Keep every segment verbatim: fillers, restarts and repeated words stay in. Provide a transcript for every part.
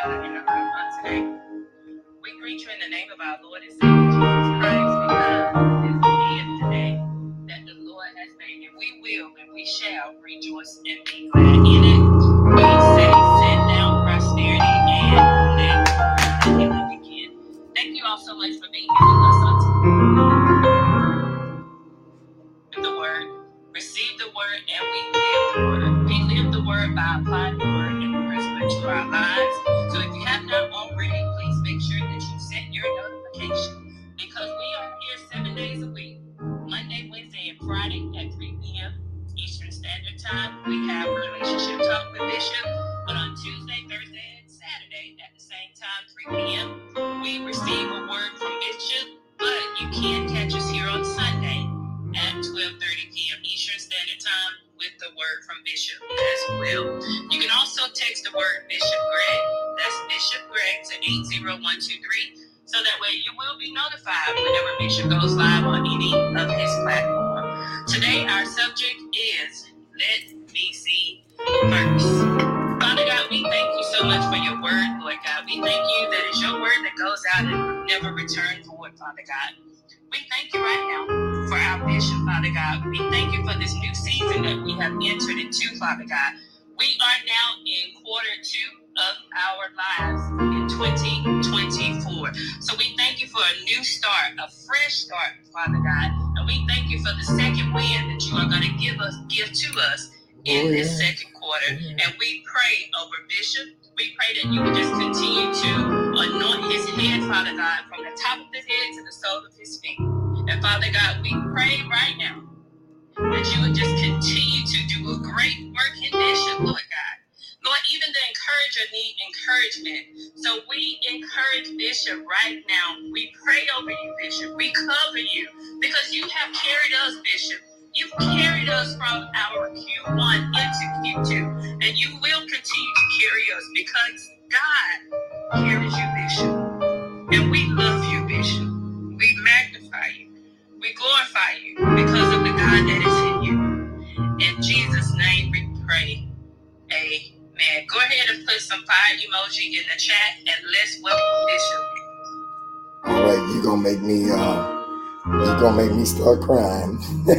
God in the room on today. We greet you in the name of our Lord and Savior Jesus Christ, because this is the day that the Lord has made, and we will and we shall rejoice and be glad in it. We say, sit down, prosperity, and let the healing begin. Thank you all so much for being here with us on the word. Receive the word, and we live the word. We live the word by applying the word and the principle to our lives. So if you have not already, please make sure that you set your notification, because we are here seven days a week, Monday, Wednesday, and Friday at three p.m. Eastern Standard Time. We have Relationship Talk with Bishop, but on Tuesday, Thursday, and Saturday at the same time, three p.m., we receive a word from Bishop, but you can catch us here on Sunday at twelve thirty p.m. Eastern Standard Time with the word from Bishop as well. You can also text the word Bishop Greg, that's Bishop Greg, to eight zero one two three, so that way you will be notified whenever Bishop goes live on any of his platforms. Today our subject is Let Me See First. Father God, we thank you so much for your word, Lord God. We thank you that it's your word that goes out and will never return void, Father God. We thank you right now for our bishop, Father God. We thank you for this new season that we have entered into, Father God. We are now in quarter two of our lives in twenty twenty-four. So we thank you for a new start, a fresh start, Father God. And we thank you for the second wind that you are going to give us, give to us in this second quarter. And we pray over Bishop. We pray that you would just continue to anoint his head, Father God, from the top of his head to the sole of his feet. And Father God, we pray right now that you would just continue to do a great work in Bishop, Lord God. Lord, even the encourager need encouragement. So we encourage Bishop right now. We pray over you, Bishop. We cover you because you have carried us, Bishop. You've carried us from our Q one into Q two, and you will continue to carry us because God carries you, Bishop. And we love you, Bishop. We magnify you. We glorify you because of the God that is in you. In Jesus' name we pray. Amen. Go ahead and put some fire emoji in the chat, and let's welcome Bishop. All right, you're gonna make me uh you're gonna make me start crying.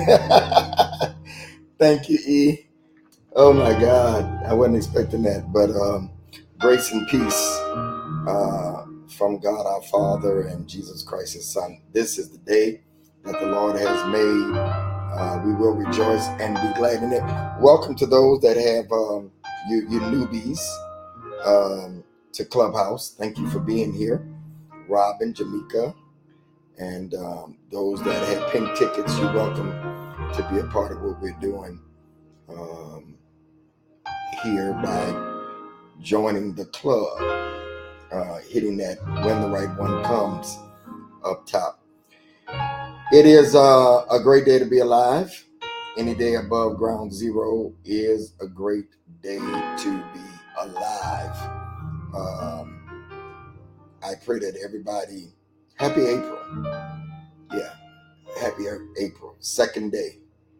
Thank you, E. Oh my God, I wasn't expecting that. But um, grace and peace uh, from God our Father and Jesus Christ His Son. This is the day that the Lord has made. Uh, we will rejoice and be glad in it. Welcome to those that have um, you, you newbies um, to Clubhouse. Thank you for being here, Robin, Jamaica, and um, those that have pink tickets. You're welcome to be a part of what we're doing um, here by joining the club, uh, hitting that when the right one comes up top. It is uh, a great day to be alive. Any day above ground zero is a great day to be alive. Um, I pray that everybody, happy April. Yeah, happy April. Second day.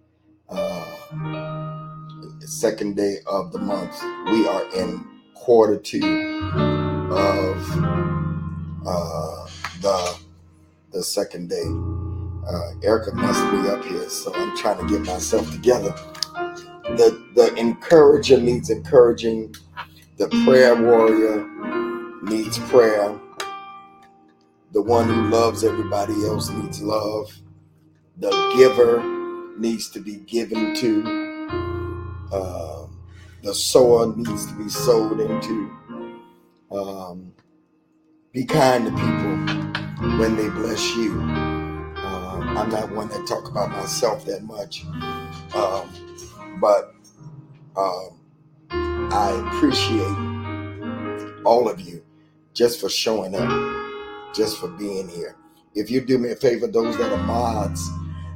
Uh, second day of the month. We are in quarter two of uh, the the second day. Uh, Erica must be up here, so I'm trying to get myself together. The the encourager needs encouraging. The prayer warrior needs prayer. The one who loves everybody else needs love. The giver needs to be given to. Uh, the sower needs to be sowed into. Um, be kind to people when they bless you. Um, I'm not one that talk about myself that much, um, but um, I appreciate all of you just for showing up, just for being here. If you do me a favor, those that are mods,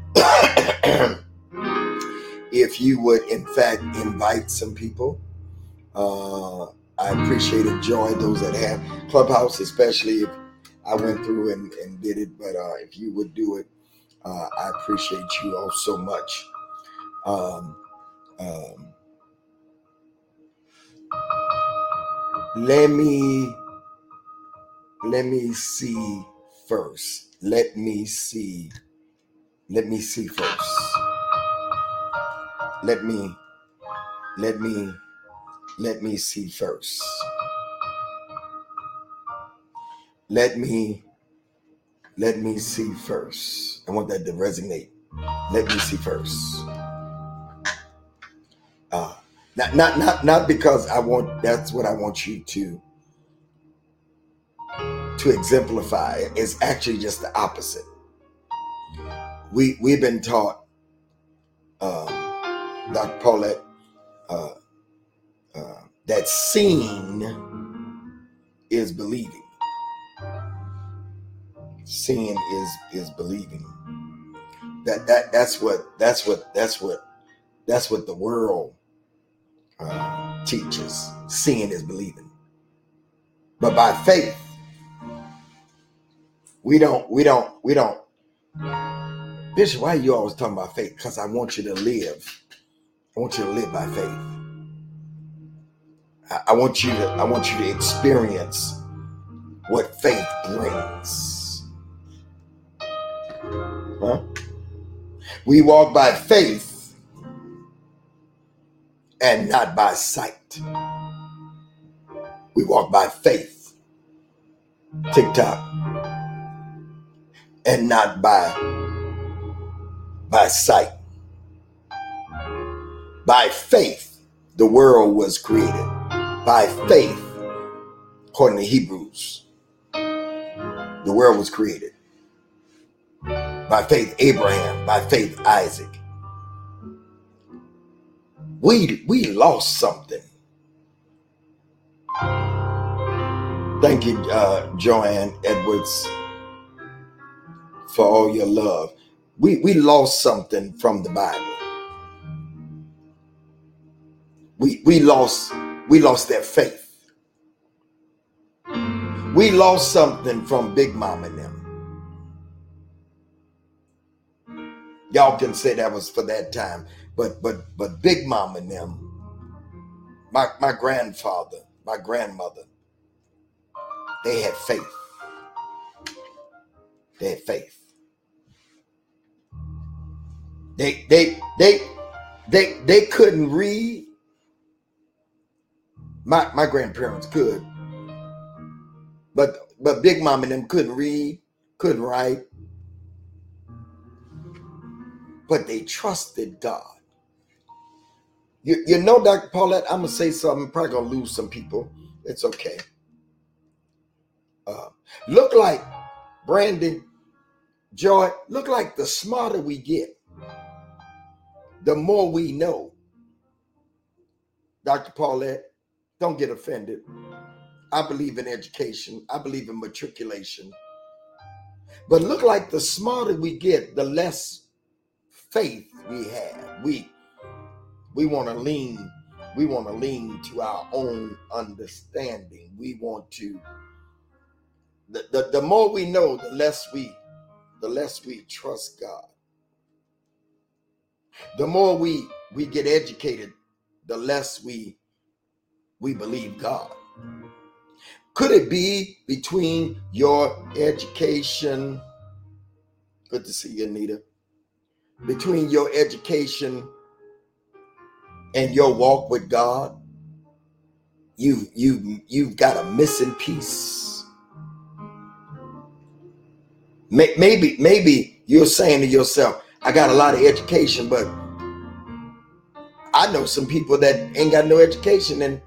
if you would in fact invite some people, uh, I appreciate it. Join those that have Clubhouse, especially if I went through and, and did it. But uh, if you would do it, uh, I appreciate you all so much. Um, um, let me let me see first. Let me see. Let me see first. Let me, let me, let me see first. Let me, let me see first. I want that to resonate. Let me see first. Uh, not, not, not, not because I want, that's what I want you to, to exemplify. It's actually just the opposite. We, we've been taught, um, Doctor Paulette, uh, uh, that seeing is believing. Seeing is, is believing. That, that, that's what, that's what, that's what, that's what the world uh, teaches. Seeing is believing. But by faith, we don't, we don't, we don't. Bishop, why are you always talking about faith? Because I want you to live. I want you to live by faith. I, I want you to, I want you to experience what faith brings. Huh? We walk by faith and not by sight. We walk by faith, TikTok, and not by, by sight. By faith, the world was created. By faith, according to Hebrews, the world was created. By faith, Abraham. By faith, Isaac. We, we lost something. Thank you, uh, Joanne Edwards, for all your love. We, we lost something from the Bible. We, we lost, we lost that faith. We lost something from Big Mama and them. Y'all can say that was for that time, but but but Big Mama and them, my my grandfather, my grandmother, they had faith. They had faith. They they they they they couldn't read. My my grandparents could, but but Big Mama and them couldn't read, couldn't write. But they trusted God. You, you know, Doctor Paulette, I'm going to say something. I'm probably going to lose some people. It's okay. Uh, look like, Brandon, Joy, look like the smarter we get, the more we know. Doctor Paulette, don't get offended. I believe in education. I believe in matriculation. But look like the smarter we get, the less faith we have. We we want to lean, we want to lean to our own understanding. We want to, the, the, the more we know, the less we, the less we trust God. The more we we get educated, the less we we believe God. Could it be between your education? Good to see you, Anita. Between your education and your walk with God, you you you've got a missing piece. Maybe maybe you're saying to yourself, I got a lot of education, but I know some people that ain't got no education and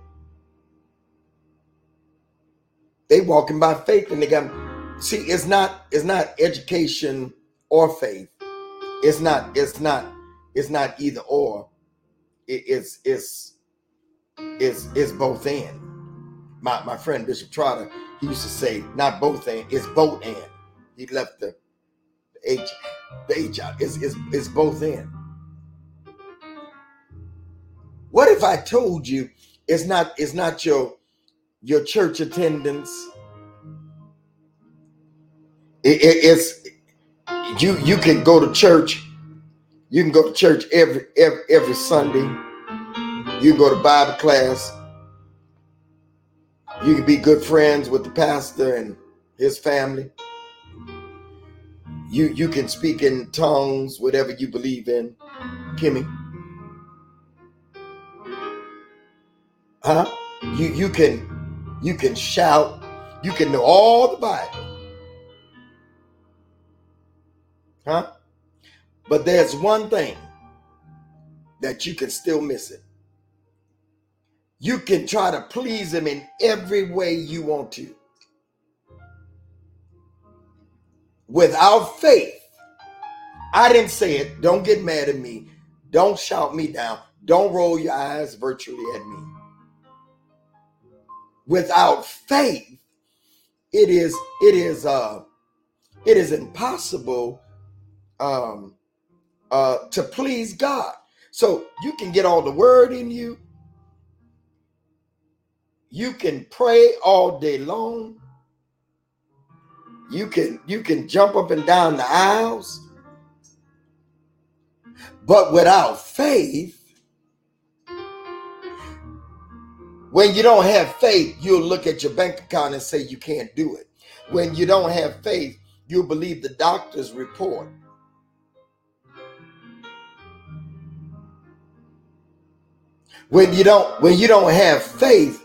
they walking by faith and they got. See, it's not it's not education or faith. It's not, it's not, it's not either or. It, it's, it's, it's, it's both and. My, my friend Bishop Trotter, he used to say, not both and, it's both and. He left the, the H, the H out. It's, it's, it's both and. What if I told you it's not, it's not your, your church attendance? It, it, it's, You you can go to church. You can go to church every every every Sunday. You can go to Bible class. You can be good friends with the pastor and his family. You you can speak in tongues, whatever you believe in, Kimmy. Huh? You you can you can shout, you can know all the Bible. Huh? But there's one thing that you can still miss it. You can try to please him in every way you want to. Without faith, I didn't say it. Don't get mad at me. Don't shout me down. Don't roll your eyes virtually at me. Without faith, it is it is uh it is impossible um uh to please God. So you can get all the word in you. You can pray all day long. You can you can jump up and down the aisles. But without faith, when you don't have faith, you'll look at your bank account and say you can't do it. When you don't have faith, you'll believe the doctor's report. When you don't when you don't have faith,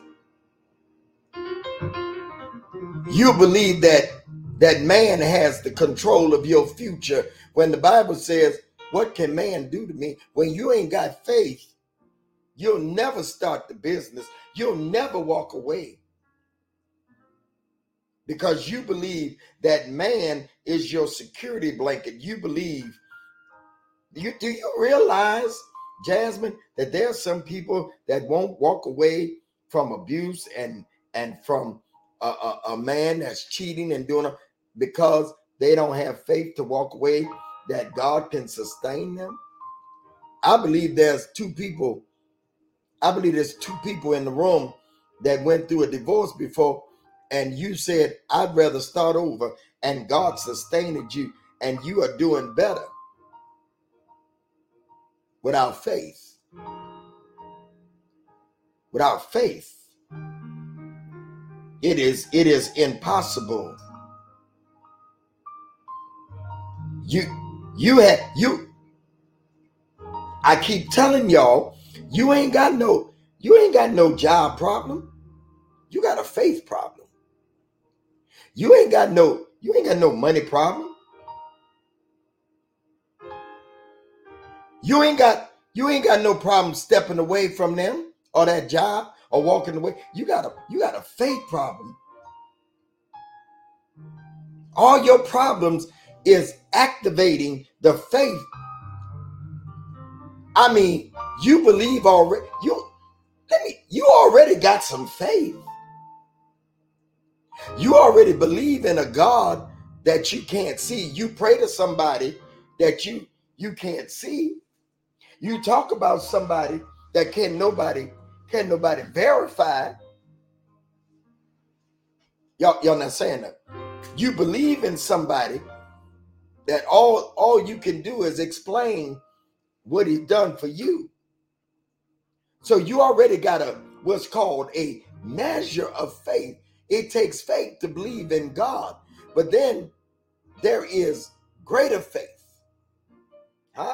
you believe that that man has the control of your future. When the Bible says, what can man do to me? When you ain't got faith, you'll never start the business. You'll never walk away. Because you believe that man is your security blanket. You believe, you, do you realize, Jasmine, that there are some people that won't walk away from abuse and, and from a, a, a man that's cheating and doing it because they don't have faith to walk away, that God can sustain them? I believe there's two people, I believe there's two people in the room that went through a divorce before, and you said, I'd rather start over, and God sustained you, and you are doing better without faith. Without faith, it is it is impossible. You you had you I keep telling y'all, you ain't got no you ain't got no job problem. You got a faith problem. You ain't got no you ain't got no money problem. You ain't got you ain't got no problem stepping away from them or that job or walking away. You got a you got a faith problem. All your problems is activating the faith. I mean, you believe already. You let me. You already got some faith. You already believe in a God that you can't see. You pray to somebody that you you can't see. You talk about somebody that can nobody can nobody verify. Y'all, y'all not saying that. You believe in somebody that all all you can do is explain what he's done for you. So you already got a what's called a measure of faith. It takes faith to believe in God, but then there is greater faith. Huh?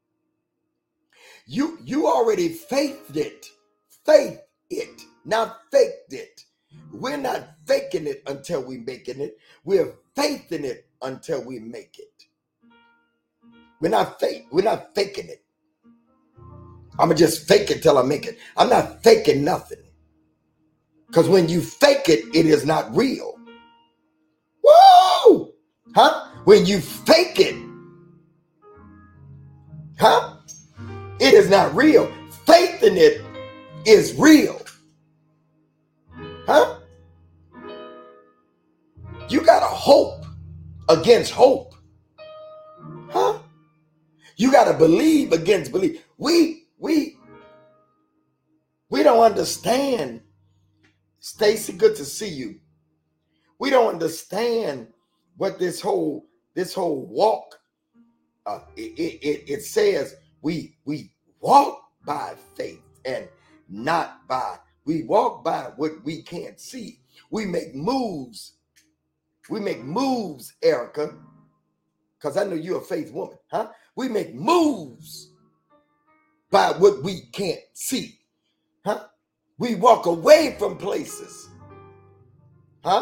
You you already faithed it. Faith it, not faked it. We're not faking it until we making it. We're faithing it until we make it. We're not fake. We're not faking it. I'm gonna just fake it till I make it. I'm not faking nothing. Because when you fake it, it is not real. Woo! Huh? When you fake it, huh? It is not real. Faith in it is real. Huh? You got to hope against hope. Huh? You got to believe against belief. We, we, we don't understand. Stacy, good to see you. We don't understand what this whole, this whole walk, uh, it, it, it says we, we walk by faith and not by, we walk by what we can't see. We make moves We make moves, Erica, because I know you're a faith woman, huh? We make moves by what we can't see, huh? We walk away from places, huh?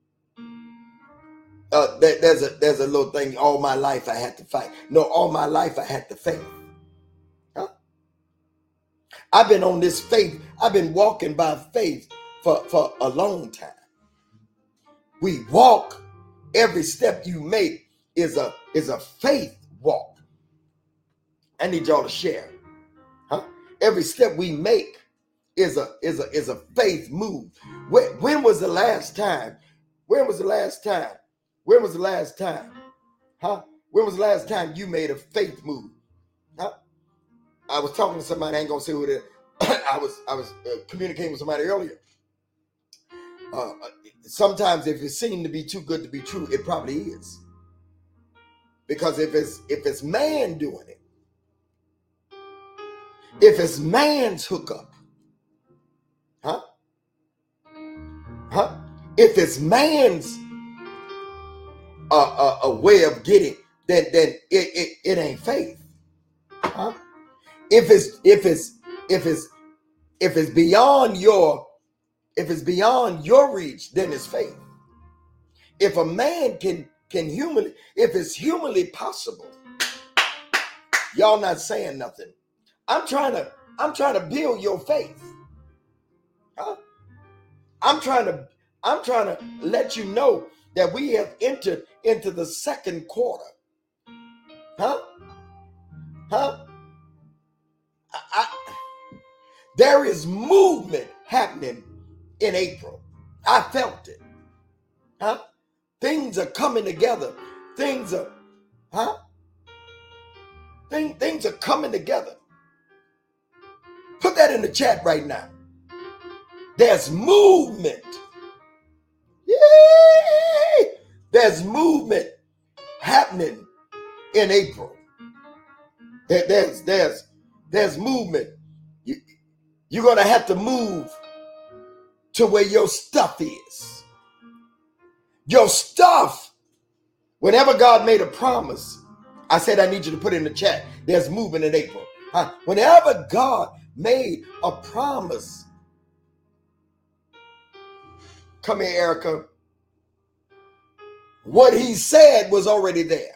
Uh, there, there's a there's a little thing. All my life I had to fight. No, all my life I had to faith. Huh? I've been on this faith. I've been walking by faith for, for a long time. We walk. Every step you make is a is a faith walk. I need y'all to share. Huh? Every step we make is a is a is a faith move. When, when was the last time? When was the last time? When was the last time? Huh? When was the last time you made a faith move? Huh? I was talking to somebody. I ain't gonna say who it is. I was I was uh, communicating with somebody earlier. Uh, sometimes, if it seemed to be too good to be true, it probably is. Because if it's if it's man doing it, if it's man's hookup, huh? Huh? If it's man's uh, uh, a way of getting, then then it, it it ain't faith, huh? If it's if it's if it's if it's beyond your if it's beyond your reach, then it's faith. If a man can can humanly, if it's humanly possible, y'all not saying nothing. I'm trying to I'm trying to build your faith. Huh? I'm trying to I'm trying to let you know that we have entered into the second quarter. Huh? Huh? I, I, there is movement happening in April. I felt it. Huh? Things are coming together. Things are, huh? Thing, things are coming together. Put that in the chat right now. There's movement. Yay! There's movement happening in April. There, there's there's there's movement. You, you're gonna have to move to where your stuff is. Your stuff. Whenever God made a promise, I said I need you to put it in the chat. There's movement in April. Huh? Whenever God made a promise, come here, Erica. What he said was already there.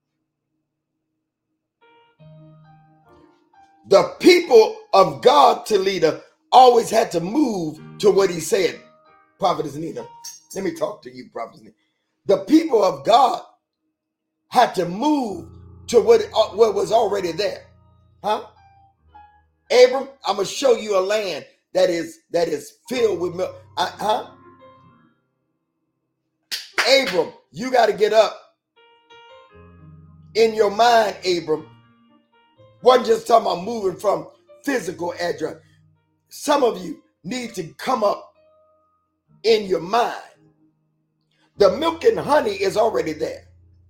The people of God, Talita, always had to move to what he said. Prophetess Nina, let me talk to you, Prophetess Nina. The people of God had to move to what, what was already there. Huh? Abram, I'm going to show you a land that is that is filled with milk. Uh, huh? Abram, you got to get up in your mind, Abram. Wasn't just talking about moving from physical address. Some of you need to come up in your mind. The milk and honey is already there.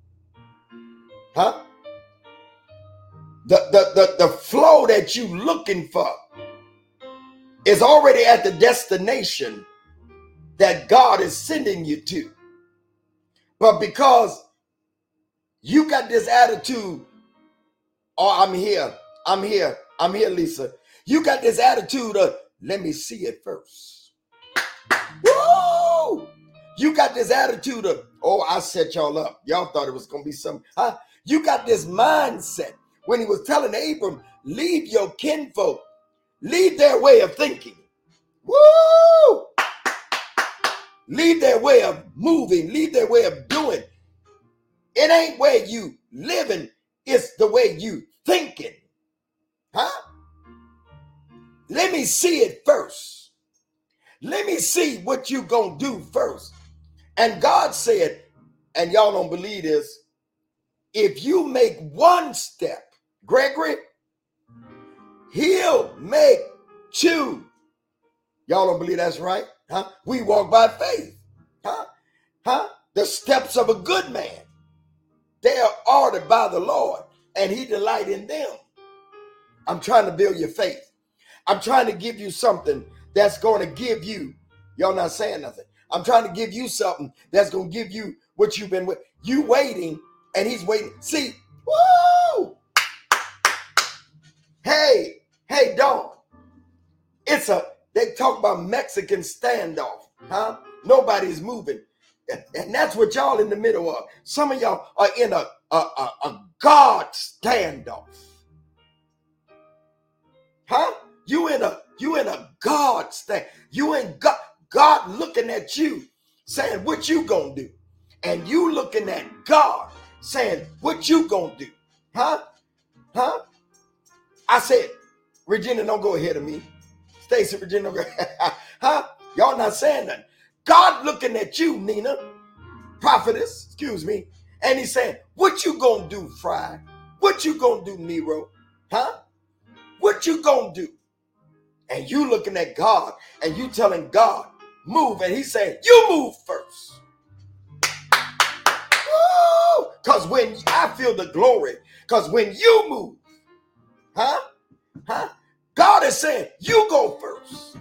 Huh? The, the, the, the flow that you looking for is already at the destination that God is sending you to. But because you got this attitude, oh, I'm here, I'm here, I'm here, Lisa. You got this attitude of, let me see it first. Woo! You got this attitude of, oh, I set y'all up. Y'all thought it was going to be something. Huh? You got this mindset when he was telling Abram, leave your kinfolk, leave their way of thinking. Woo! Leave their way of moving, leave their way of doing. It ain't where you living, it's the way you thinking. Huh? Let me see it first. Let me see what you gonna do first. And God said, and y'all don't believe this, if you make one step, Gregory, he'll make two. Y'all don't believe that's right? Huh? We walk by faith. Huh? Huh? The steps of a good man, they are ordered by the Lord, and he delight in them. I'm trying to build your faith. I'm trying to give you something that's going to give you, y'all not saying nothing. I'm trying to give you something that's going to give you what you've been with. You waiting and he's waiting. See, woo! Hey, hey, Dawn. It's a, they talk about Mexican standoff, huh? Nobody's moving. And that's what y'all in the middle of. Some of y'all are in a, a, a, a God standoff. Huh? You in a, you in a God stand. You in God, God looking at you saying, what you gonna do? And you looking at God saying, what you gonna do? Huh? Huh? I said, Regina, don't go ahead of me. Stacy, Regina, don't go huh? Y'all not saying nothing. God looking at you, Nina, prophetess, excuse me, and he's saying, what you gonna do, Fry? What you gonna do, Nero? Huh? What you gonna do? And you looking at God and you telling God, move, and he's saying, you move first. Because when I feel the glory, because when you move, huh? Huh? God is saying, you go first.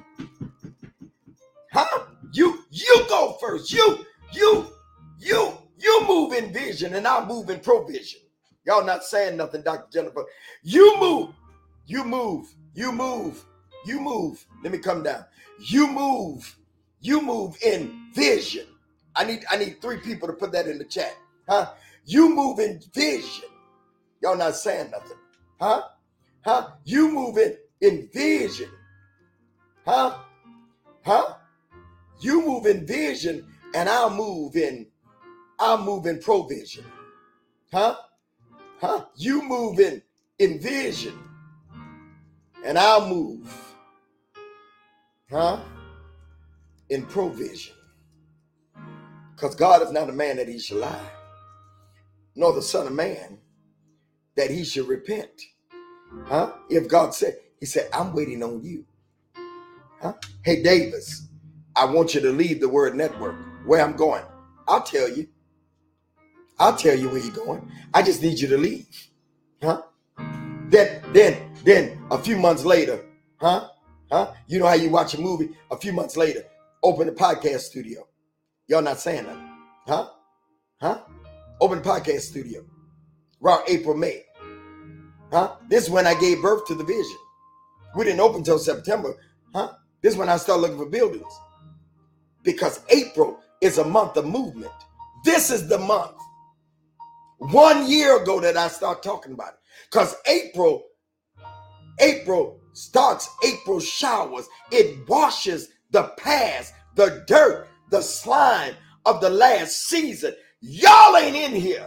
Huh? You, you go first. You, you, you, you move in vision and I move in provision. Y'all not saying nothing, Doctor Jennifer. You move, you move, you move, you move. Let me come down. You move, you move in vision. I need, I need three people to put that in the chat. Huh? You move in vision. Y'all not saying nothing. Huh? Huh? You move in, in vision. Huh? Huh? You move in vision and I'll move in, I'll move in provision. Huh? Huh? You move in, in vision and I'll move. Huh? In provision. Because God is not a man that he should lie, nor the son of man that he should repent. Huh? If God said, he said, I'm waiting on you. Huh? Hey, Davis, I want you to leave the Word Network. Where I'm going, I'll tell you. I'll tell you where you're going. I just need you to leave. Huh? Then, then, then a few months later, huh? Huh? You know how you watch a movie? A few months later, open the podcast studio. Y'all not saying that. Huh? Huh? Open the podcast studio. Around April, May. Huh? This is when I gave birth to the vision. We didn't open until September. Huh? This is when I started looking for buildings. Because April is a month of movement. This is the month. One year ago that I started talking about it. Because April, April starts April showers. It washes the past, the dirt, the slime of the last season. Y'all ain't in here.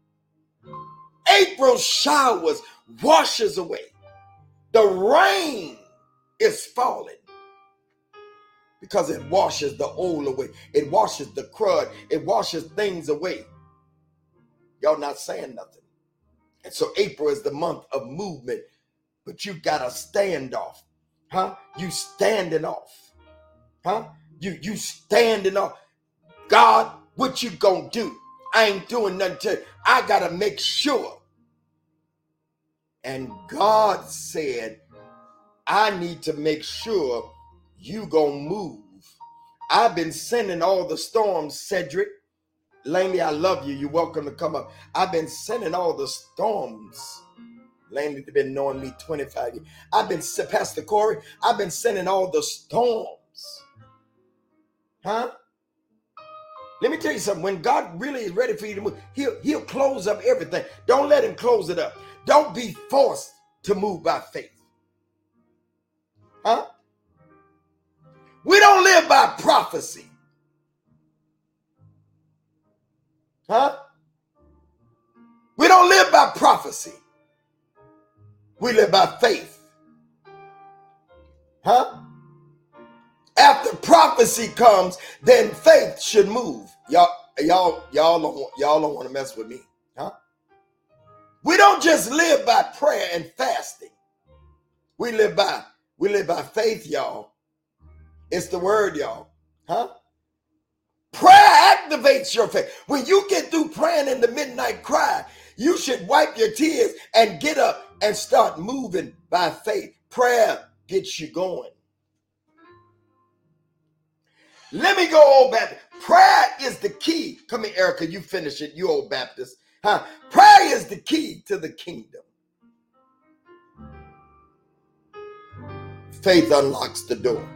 April showers washes away. The rain is falling because it washes the old away. It washes the crud. It washes things away. Y'all not saying nothing. And so April is the month of movement, but you got a standoff. Huh? You standing off. Huh? You, you standing off. God, what you gonna do? I ain't doing nothing to, I gotta make sure. And God said, I need to make sure you gonna move. I've been sending all the storms, Cedric. Laney, I love you. You're welcome to come up. I've been sending all the storms. Laney, they've been knowing me twenty-five years. I've been, Pastor Corey, I've been sending all the storms. Huh? Let me tell you something. When God really is ready for you to move, he'll, he'll close up everything. Don't let him close it up. Don't be forced to move by faith. Huh? We don't live by prophecy. Huh? We don't live by prophecy. We live by faith. Huh? After prophecy comes, then faith should move. Y'all, y'all, y'all don't, y'all don't want to mess with me. Huh? We don't just live by prayer and fasting. We live by, we live by faith, y'all. It's the word, y'all. Huh? Prayer activates your faith. When you get through praying in the midnight cry, you should wipe your tears and get up and start moving by faith. Prayer gets you going. Let me go, Old Baptist. Prayer is the key. Come here, Erica, you finish it, you Old Baptist. Huh? Prayer is the key to the kingdom. Faith unlocks the door.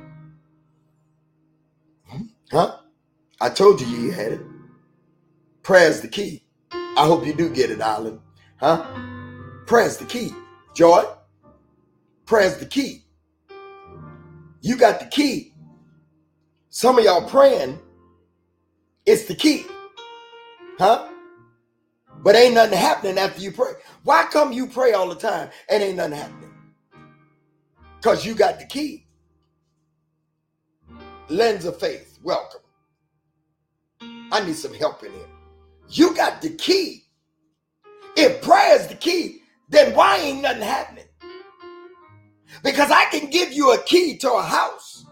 Huh? I told you you had it. Prayer is the key. I hope you do get it, Island. Huh? Prayer is the key. Joy, prayer is the key. You got the key. Some of y'all praying, it's the key. Huh? But ain't nothing happening after you pray. Why come you pray all the time and ain't nothing happening? Because you got the key. Lens of faith, welcome. I need some help in here. You got the key. If prayer is the key, then why ain't nothing happening? Because I can give you a key to a house.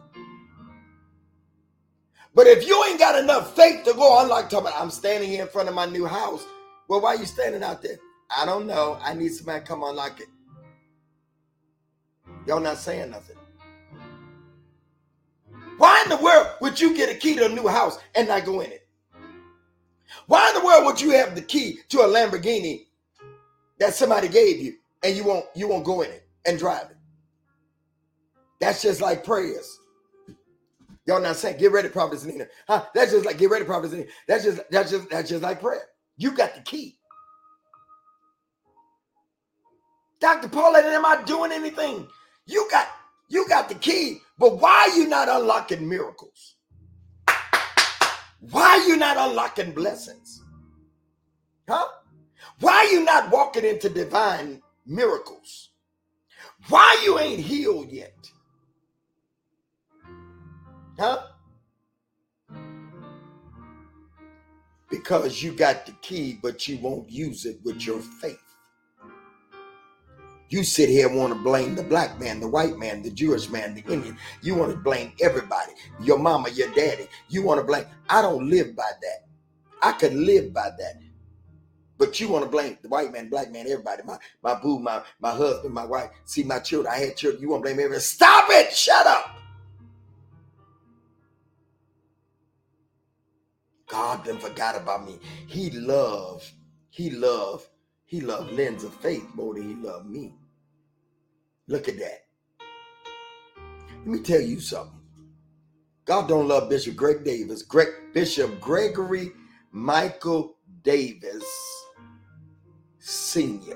But if you ain't got enough faith to go unlock, talking about, I'm standing here in front of my new house. Well, why are you standing out there? I don't know. I need somebody to come unlock it. Y'all not saying nothing. Why in the world would you get a key to a new house and not go in it? Why in the world would you have the key to a Lamborghini that somebody gave you and you won't you won't go in it and drive it? That's just like prayers. Y'all not saying, get ready, Prophetess Nina. Huh? That's just like, get ready, Prophetess Nina. That's just that's just that's just like prayer. You got the key. Doctor Paulette, am I doing anything? You got you got the key, but why are you not unlocking miracles? Why are you not unlocking blessings? Huh? Why are you not walking into divine miracles? Why you ain't healed yet? Huh? Because you got the key, but you won't use it with your faith. You sit here and want to blame the black man, the white man, the Jewish man, the Indian. You want to blame everybody. Your mama, your daddy. You want to blame. I don't live by that. I could live by that. But you want to blame the white man, black man, everybody. My my boo, my, my husband, my wife. See, my children. I had children. You want to blame everybody. Stop it. Shut up. God done forgot about me. He loved, he loved, he loved lens of faith more than he loved me. Look at that. Let me tell you something. God don't love Bishop Greg Davis. Greg, Bishop Gregory Michael Davis Senior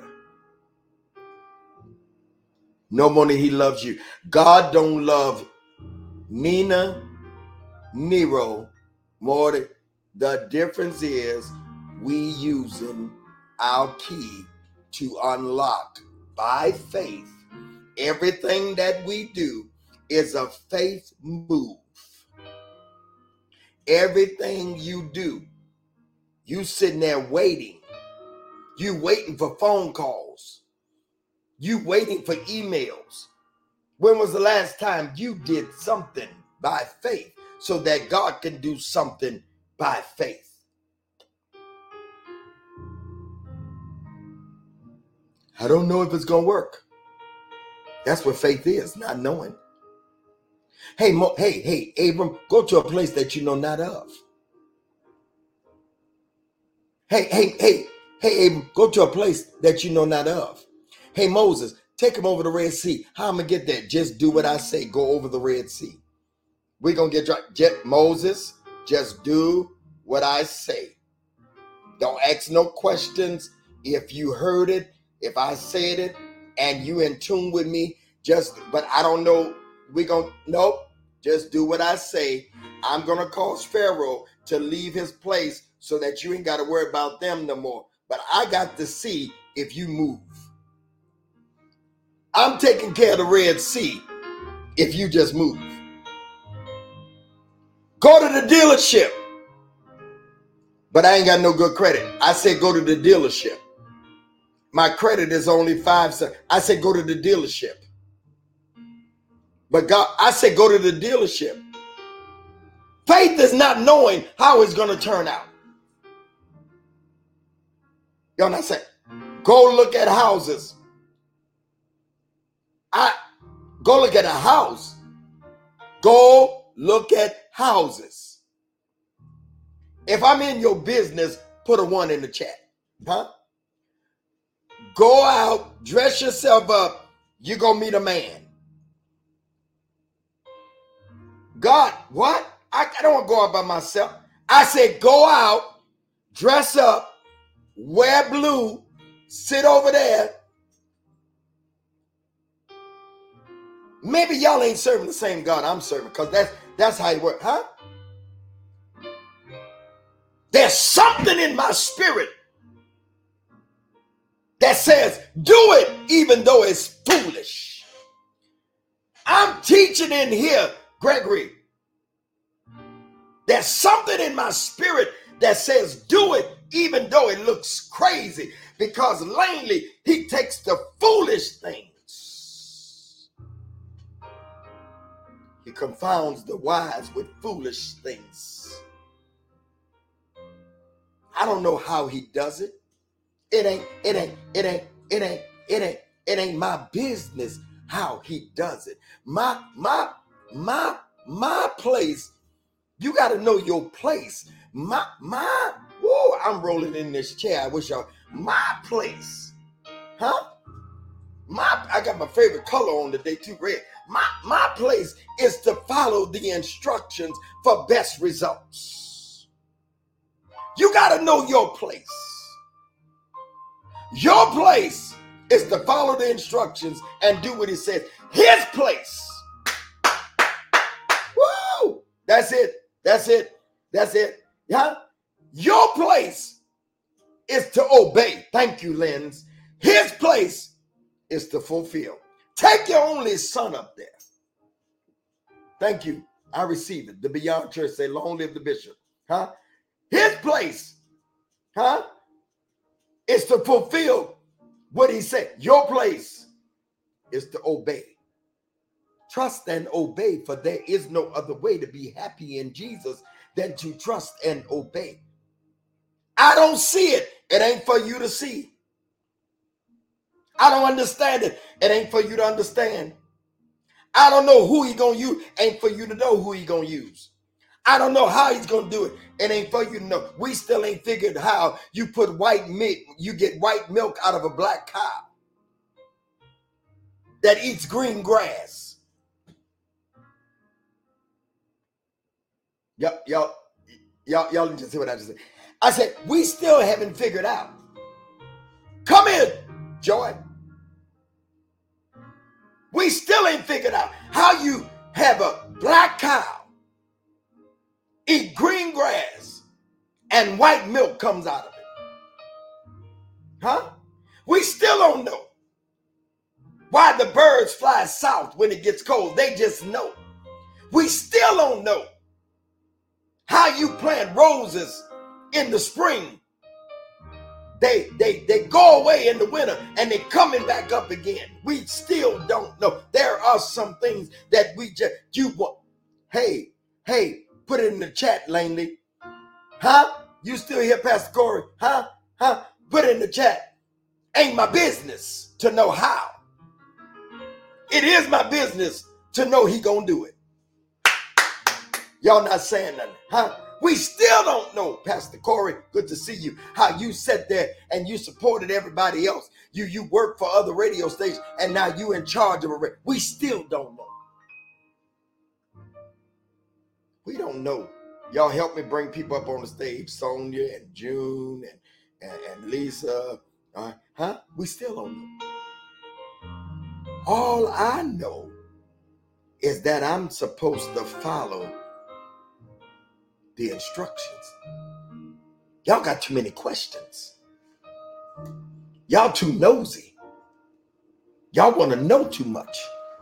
No more than he loves you. God don't love Nina Nero more than. The difference is we using our key to unlock by faith. Everything that we do is a faith move. Everything you do, you sitting there waiting. You waiting for phone calls. You waiting for emails. When was the last time you did something by faith so that God can do something by faith? I don't know if it's going to work. That's what faith is, not knowing. Hey, Mo, hey, hey, Abram, go to a place that you know not of. Hey, hey, hey, hey, Abram, go to a place that you know not of. Hey, Moses, take him over the Red Sea. How am I going to get there? Just do what I say. Go over the Red Sea. We're going to get dry. Just, Moses, just do what I say. Don't ask no questions. If you heard it, if I said it, and you in tune with me, just, but I don't know, we gonna, nope, just do what I say. I'm gonna cause Pharaoh to leave his place so that you ain't got to worry about them no more. But I got to see if you move. I'm taking care of the Red Sea if you just move. Go to the dealership. But I ain't got no good credit. I said go to the dealership. My credit is only five cents. I said go to the dealership. But God, I said go to the dealership. Faith is not knowing how it's going to turn out. Y'all not saying, go look at houses. I go look at a house. Go look at houses. If I'm in your business, put a one in the chat. Huh? Go out, dress yourself up. You're going to meet a man. God, what? I, I don't want to go out by myself. I said, go out, dress up, wear blue, sit over there. Maybe y'all ain't serving the same God I'm serving, because that's, that's how it works. Huh? There's something in my spirit that says, do it even though it's foolish. I'm teaching in here, Gregory. There's something in my spirit that says, do it even though it looks crazy. Because lately, he takes the foolish things. He confounds the wise with foolish things. I don't know how he does it. It ain't, it ain't, it ain't, it ain't, it ain't, it ain't my business how he does it. My, my, my, my place, you got to know your place. My, my, whoa, I'm rolling in this chair. I wish y'all, my place, huh? My, I got my favorite color on today too, red. My, my place is to follow the instructions for best results. You got to know your place. Your place is to follow the instructions and do what he says. His place. Woo! That's it. That's it. That's it. Yeah? Your place is to obey. Thank you, Lens. His place is to fulfill. Take your only son up there. Thank you. I receive it. The Beyond Church say, long live the bishop. Huh? His place, huh, is to fulfill what he said. Your place is to obey. Trust and obey, for there is no other way to be happy in Jesus than to trust and obey. I don't see it. It ain't for you to see. I don't understand it. It ain't for you to understand. I don't know who he gonna use. Ain't for you to know who he gonna use. I don't know how he's gonna do it. It ain't for you to know. We still ain't figured how you put white milk, you get white milk out of a black cow that eats green grass. Y'all, y'all, y'all, y'all just see what I just said. I said, we still haven't figured out. Come in, Joy. We still ain't figured out how you have a black cow eat green grass and white milk comes out of it. Huh? We still don't know why the birds fly south when it gets cold. They just know. We still don't know how you plant roses in the spring. They, they, they go away in the winter and they're coming back up again. We still don't know. There are some things that we just, you want. Hey, hey, put it in the chat, Langley. Huh? You still here, Pastor Corey? Huh? Huh? Put it in the chat. Ain't my business to know how. It is my business to know he gonna do it. Y'all not saying nothing, huh? We still don't know, Pastor Corey, good to see you, how you sat there and you supported everybody else. You you work for other radio stations and now you in charge of a radio. We still don't know. We don't know. Y'all help me bring people up on the stage, Sonia and June and, and, and Lisa. Uh, huh? We still don't know. All I know is that I'm supposed to follow the instructions. Y'all got too many questions. Y'all too nosy. Y'all want to know too much.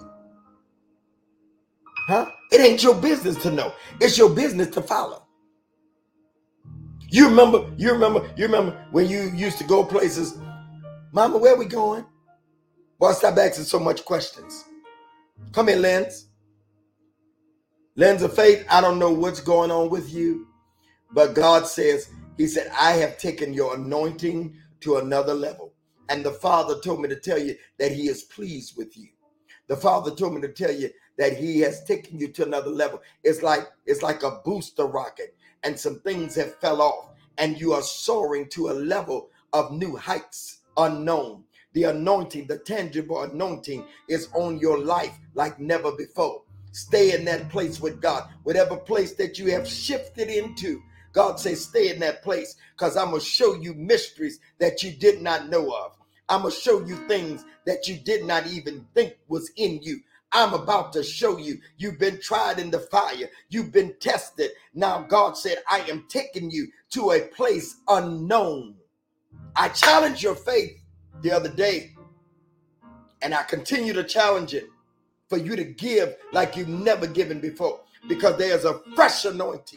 Huh? It ain't your business to know. It's your business to follow. You remember, you remember, you remember when you used to go places, Mama, where we going? Boy, stop asking so much questions. Come here, Lens. Lens of faith, I don't know what's going on with you, but God says, he said, I have taken your anointing to another level. And the Father told me to tell you that he is pleased with you. The Father told me to tell you that he has taken you to another level. It's like it's like a booster rocket, and some things have fell off, and you are soaring to a level of new heights unknown. The anointing, the tangible anointing is on your life like never before. Stay in that place with God. Whatever place that you have shifted into, God says stay in that place, because I'm going to show you mysteries that you did not know of. I'm going to show you things that you did not even think was in you. I'm about to show you. You've been tried in the fire. You've been tested. Now God said, I am taking you to a place unknown. I challenged your faith the other day, and I continue to challenge it for you to give like you've never given before, because there's a fresh anointing.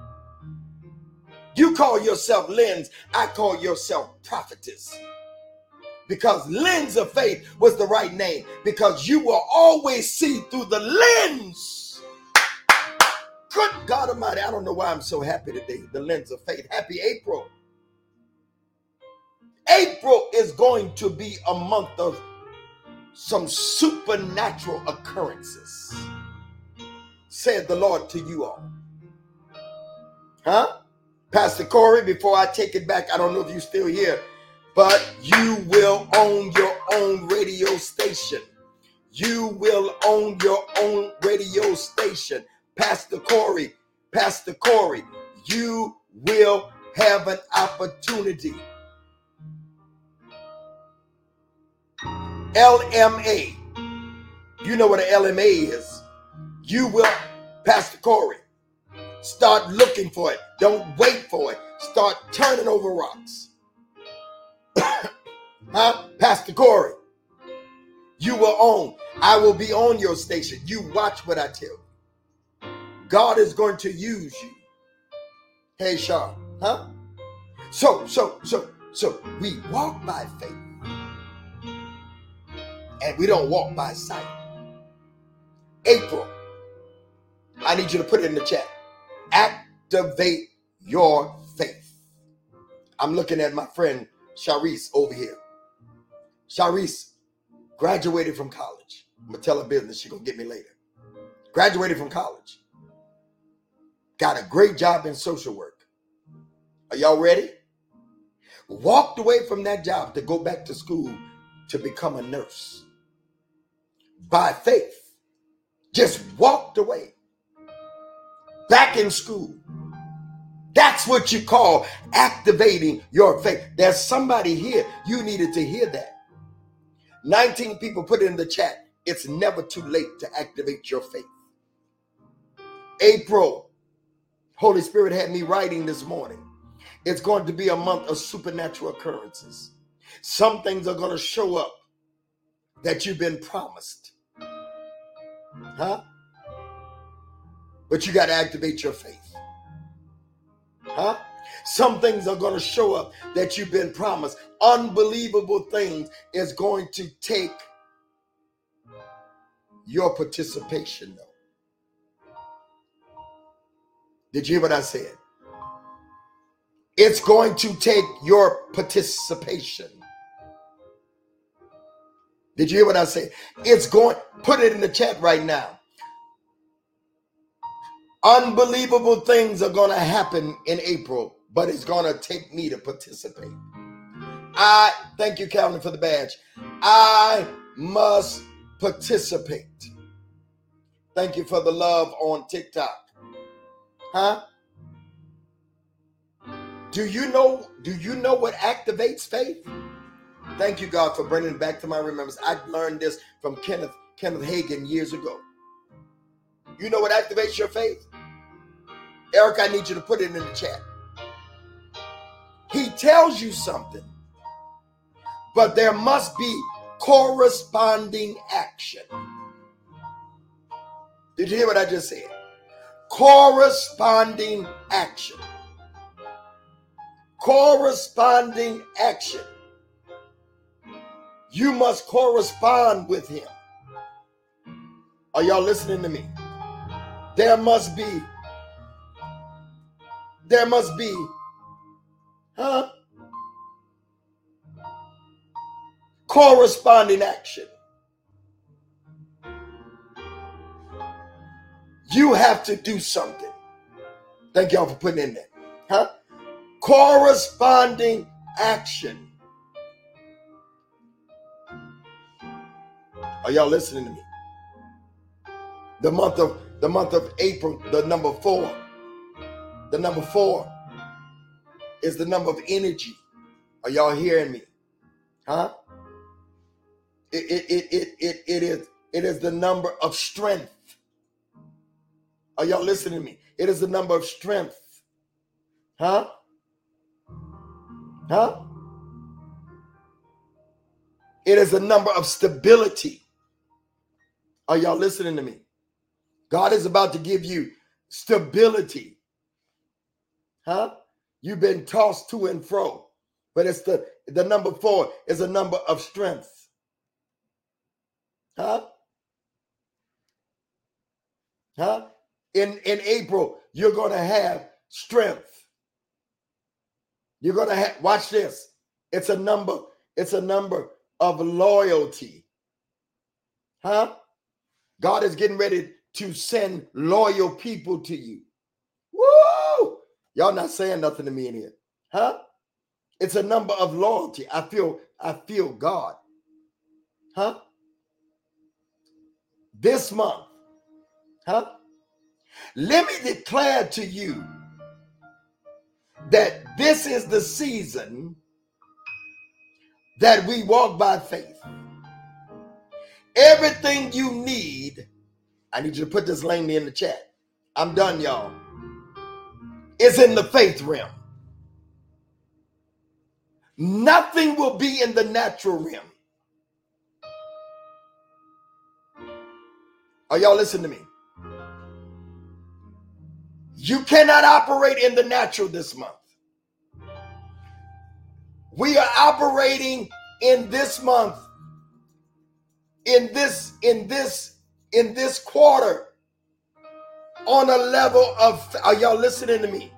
You call yourself lens, I call yourself prophetess, because lens of faith was the right name, because you will always see through the lens. Good God Almighty, I don't know why I'm so happy today. The lens of faith. Happy April. April is going to be a month of some supernatural occurrences, said the Lord to you all. Huh? Pastor Corey, before I take it back, I don't know if you're still here, but you will own your own radio station. You will own your own radio station. Pastor Corey, Pastor Corey, you will have an opportunity. L M A. You know what an L M A is. You will, Pastor Corey, start looking for it. Don't wait for it. Start turning over rocks. Huh? Pastor Corey, you will own. I will be on your station. You watch what I tell you. God is going to use you. Hey, Sean. Huh? So, so, so, so we walk by faith. And we don't walk by sight. April, I need you to put it in the chat. Activate your faith. I'm looking at my friend Sharice over here. Sharice graduated from college. I'm going to tell her business. She's going to get me later. Graduated from college. Got a great job in social work. Are y'all ready? Walked away from that job to go back to school to become a nurse. By faith. Just walked away. Back in school. That's what you call activating your faith. There's somebody here. You needed to hear that. nineteen people put it in the chat. It's never too late to activate your faith. April. Holy Spirit had me writing this morning. It's going to be a month of supernatural occurrences. Some things are going to show up that you've been promised. Huh? But you got to activate your faith. Huh? Some things are going to show up that you've been promised. Unbelievable things is going to take your participation, though. Did you hear what I said? It's going to take your participation. Did you hear what I said? It's going, put it in the chat right now. Unbelievable things are going to happen in April, but it's going to take me to participate. I, thank you, Calvin, for the badge. I must participate. Thank you for the love on TikTok. Huh? Do you know, do you know what activates faith? Thank you, God, for bringing it back to my remembrance. I learned this from Kenneth, Kenneth Hagin years ago. You know what activates your faith? Eric, I need you to put it in the chat. He tells you something, but there must be corresponding action. Did you hear what I just said? Corresponding action. Corresponding action. You must correspond with him. Are y'all listening to me? There must be, there must be, huh? Corresponding action. You have to do something. Thank y'all for putting in there. Huh? Corresponding action. Are y'all listening to me? The month of the month of April, the number four. The number four is the number of energy. Are y'all hearing me? Huh? It it it it it, it is it is the number of strength. Are y'all listening to me? It is the number of strength. Huh? Huh? It is the number of stability. Are y'all listening to me? God is about to give you stability. Huh? You've been tossed to and fro. But it's the, the number four is a number of strength. Huh? Huh? In, in April, you're going to have strength. You're going to have, watch this. It's a number, it's a number of loyalty. Huh? God is getting ready to send loyal people to you. Woo! Y'all not saying nothing to me in here. Huh? It's a number of loyalty. I feel, I feel God. Huh? This month. Huh? Let me declare to you that this is the season that we walk by faith. Everything you need, I need you to put this lane in the chat. I'm done, y'all. It's in the faith realm. Nothing will be in the natural realm. Are y'all listening to me? You cannot operate in the natural this month. We are operating in this month, in this, in this, in this quarter, on a level of, are y'all listening to me?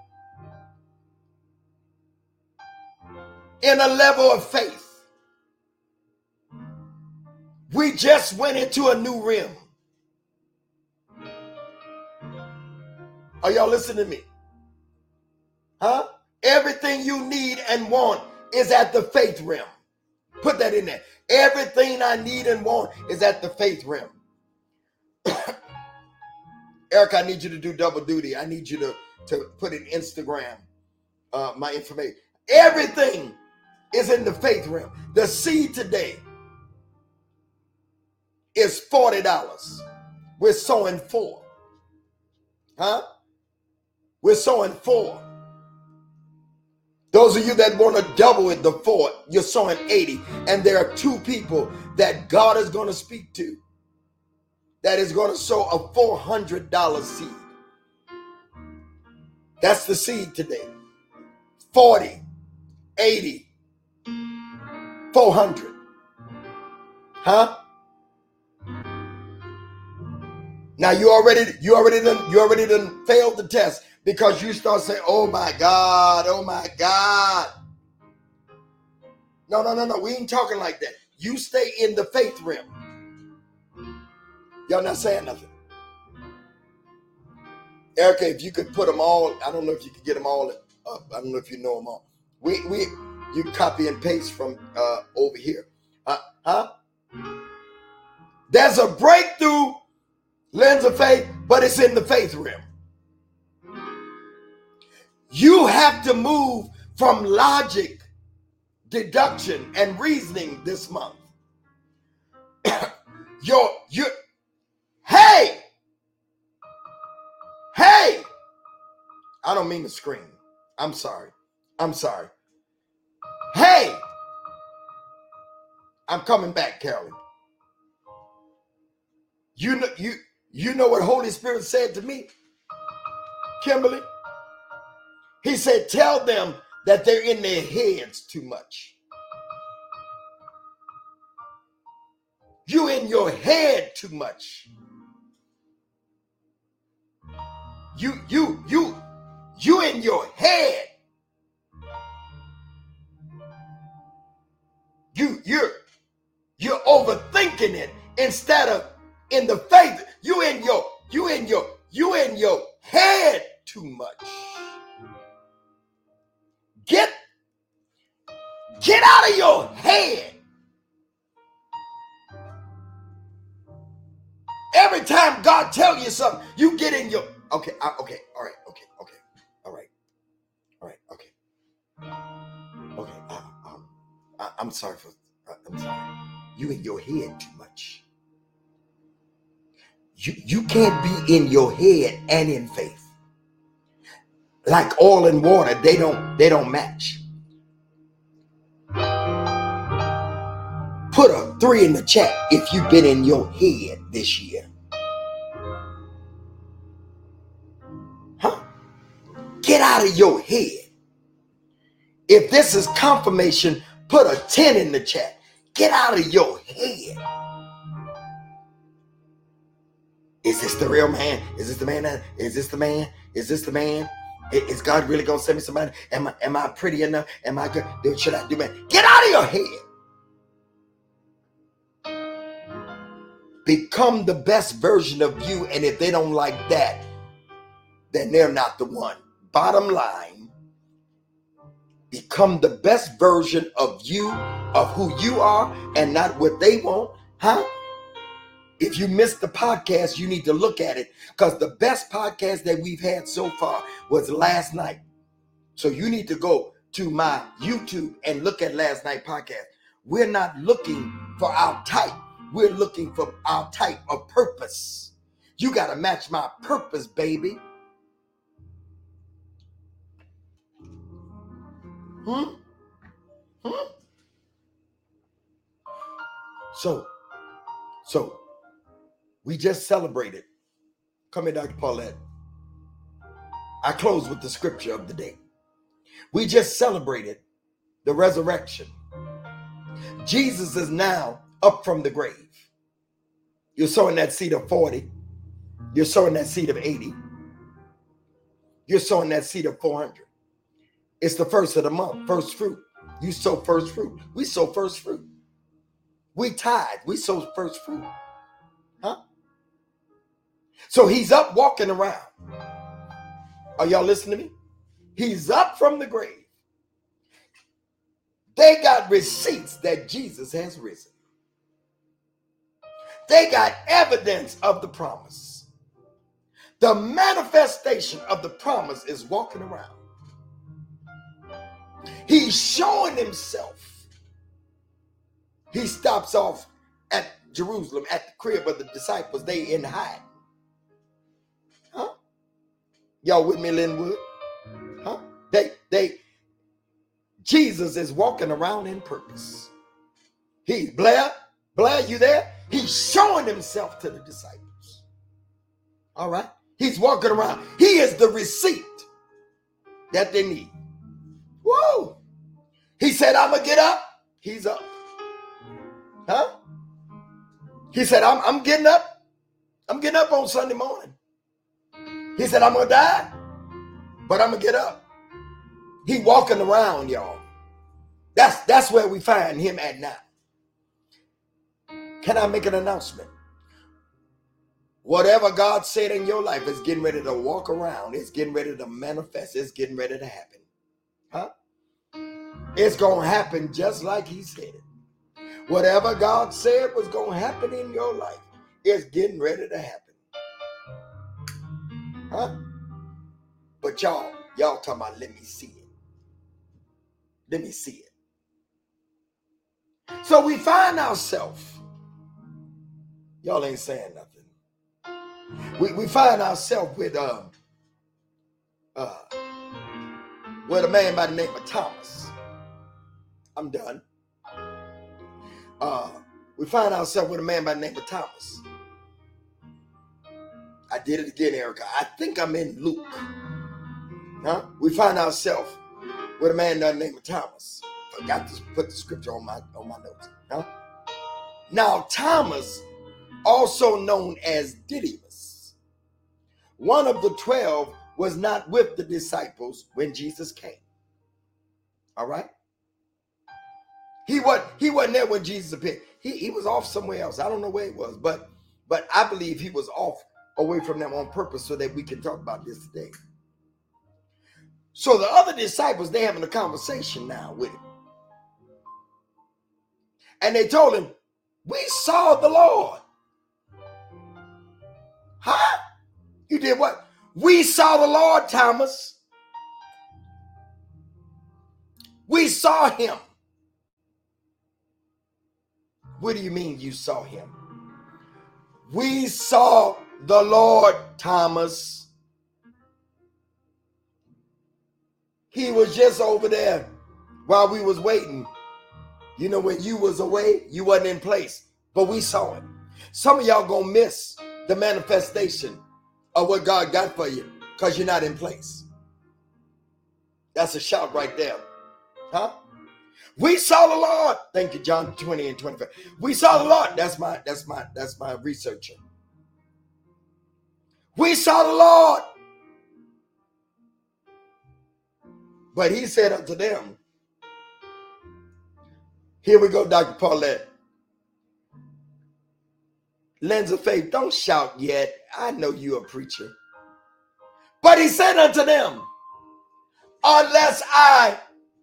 In a level of faith. We just went into a new realm. Are y'all listening to me? Huh? Everything you need and want is at the faith realm. Put that in there. Everything I need and want is at the faith realm. Eric, I need you to do double duty. I need you to, to put in Instagram uh, my information. Everything is in the faith realm. The seed today is forty dollars. We're sowing four. Huh? We're sowing four. Those of you that want to double it, the four, you're sowing eighty. And there are two people that God is going to speak to that is going to sow a four hundred dollars seed. That's the seed today. forty, eighty, four hundred. Huh? Now you already, you already done, you already done failed the test because you start saying, oh my God, oh my God. No, no, no, no. We ain't talking like that. You stay in the faith realm. Y'all not saying nothing. Erica, if you could put them all, I don't know if you could get them all up. I don't know if you know them all. We, we, you copy and paste from uh, over here. Uh, huh? There's a breakthrough lens of faith, but it's in the faith realm. You have to move from logic, deduction, and reasoning this month. Your, your, hey, hey, I don't mean to scream. I'm sorry. I'm sorry. Hey, I'm coming back, Carolyn. You know, you, you know what Holy Spirit said to me, Kimberly? He said, tell them that they're in their heads too much. You in your head too much. You, you, you, you in your head. You, you're, you're overthinking it instead of in the faith. You in your, You in your you in your head too much. Get get out of your head. Every time God tell you something, you get in your okay, I, okay, all right, okay, okay, all right, all right, okay, okay. Uh, um, I, I'm sorry for. Uh, I'm sorry. You in your head too much. You you can't be in your head and in faith. Like oil and water, they don't they don't match. Put a three in the chat if you've been in your head this year. Huh? Get out of your head. If this is confirmation, put a ten in the chat. Get out of your head. Is this the real man? Is this the man? That, is this the man? Is this the man? Is God really gonna send me somebody? Am I am I pretty enough? Am I good? Should I do man? Get out of your head. Become the best version of you, and if they don't like that, then they're not the one. Bottom line, become the best version of you, of who you are, and not what they want, huh? If you missed the podcast, you need to look at it, because the best podcast that we've had so far was last night. So you need to go to my YouTube and look at last night's podcast. We're not looking for our type. We're looking for our type of purpose. You got to match my purpose, baby. Hmm? Hmm? So, so we just celebrated. Come here, Doctor Paulette. I close with the scripture of the day. We just celebrated the resurrection. Jesus is now up from the grave. You're sowing that seed of forty. You're sowing that seed of eighty. You're sowing that seed of four hundred. It's the first of the month, first fruit. You sow first fruit. We sow first fruit. We tithe. We sow first fruit. Huh? So he's up walking around. Are y'all listening to me? He's up from the grave. They got receipts that Jesus has risen. They got evidence of the promise. The manifestation of the promise is walking around. He's showing himself. He stops off at Jerusalem, at the crib of the disciples. They in hiding. Huh? Y'all with me, Linwood? Huh? They, they, Jesus is walking around in purpose. He, Blair, Blair, you there? He's showing himself to the disciples. All right? He's walking around. He is the receipt that they need. Whoa! He said, I'm going to get up. He's up. Huh? He said, I'm, I'm getting up. I'm getting up on Sunday morning. He said, I'm going to die, but I'm going to get up. He walking around, y'all. That's, that's where we find him at now. Can I make an announcement? Whatever God said in your life is getting ready to walk around. It's getting ready to manifest. It's getting ready to happen. Huh? It's going to happen just like he said it. Whatever God said was going to happen in your life, it's getting ready to happen. Huh? But y'all, y'all talking about, let me see it. Let me see it. So we find ourselves, y'all ain't saying nothing. We, we find ourselves with, um, uh, with a man by the name of Thomas. I'm done. Uh, we find ourselves with a man by the name of Thomas. I did it again, Erica. I think I'm in Luke. Huh? We find ourselves with a man by the name of Thomas. Forgot to put the scripture on my on my notes. Huh? Now, Thomas, also known as Didymus, one of the twelve, was not with the disciples when Jesus came. All right? He wasn't, he wasn't there when Jesus appeared. He, he was off somewhere else. I don't know where he was, but, but I believe he was off away from them on purpose so that we can talk about this today. So the other disciples, they having a conversation now with him. And they told him, we saw the Lord. Huh? You did what? We saw the Lord, Thomas. We saw him. What do you mean you saw him? We saw the Lord, Thomas. He was just over there while we was waiting. You know, when you was away, you wasn't in place, but we saw him. Some of y'all gonna miss the manifestation of what God got for you because you're not in place. That's a shout right there. Huh? We saw the Lord. Thank you, John twenty and twenty-five. We saw the Lord. That's my, that's my, that's my researcher. We saw the Lord. But he said unto them, here we go, Doctor Paulette. Lens of faith, don't shout yet. I know you're a preacher. But he said unto them, unless I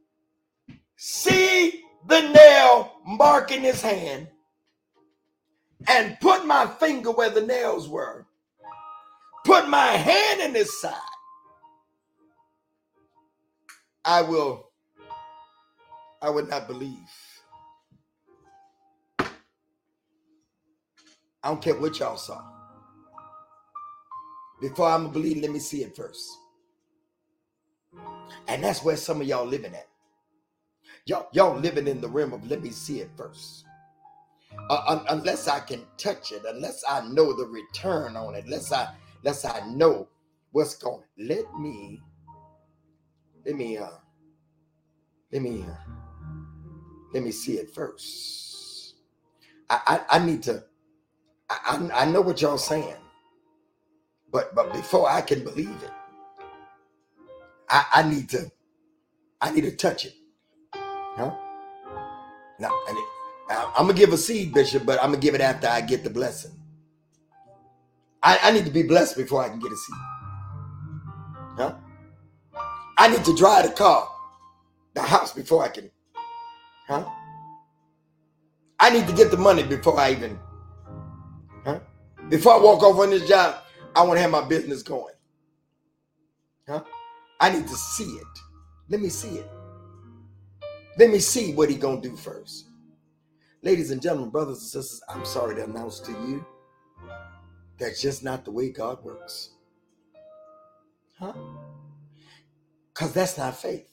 see the nail mark in his hand and put my finger where the nails were, put my hand in his side, I will, I would not believe. I don't care what y'all saw. Before I'm gonna believe, let me see it first. And that's where some of y'all living at. Y'all, y'all living in the realm of let me see it first. Uh, un- unless I can touch it, unless I know the return on it, unless I, unless I know what's going. Let me, let me, uh, let me, uh, let me see it first. I, I, I need to. I, I know what y'all saying, but but before I can believe it, I, I need to I need to touch it, huh? Now and it, I, I'm gonna give a seed, Bishop, but I'm gonna give it after I get the blessing. I, I need to be blessed before I can get a seed, huh? I need to drive the car, the house before I can, huh? I need to get the money before I even, huh? Before I walk over on this job, I want to have my business going. Huh? I need to see it. Let me see it. Let me see what he gonna do first. Ladies and gentlemen, brothers and sisters, I'm sorry to announce to you, that's just not the way God works. Huh? Because that's not faith.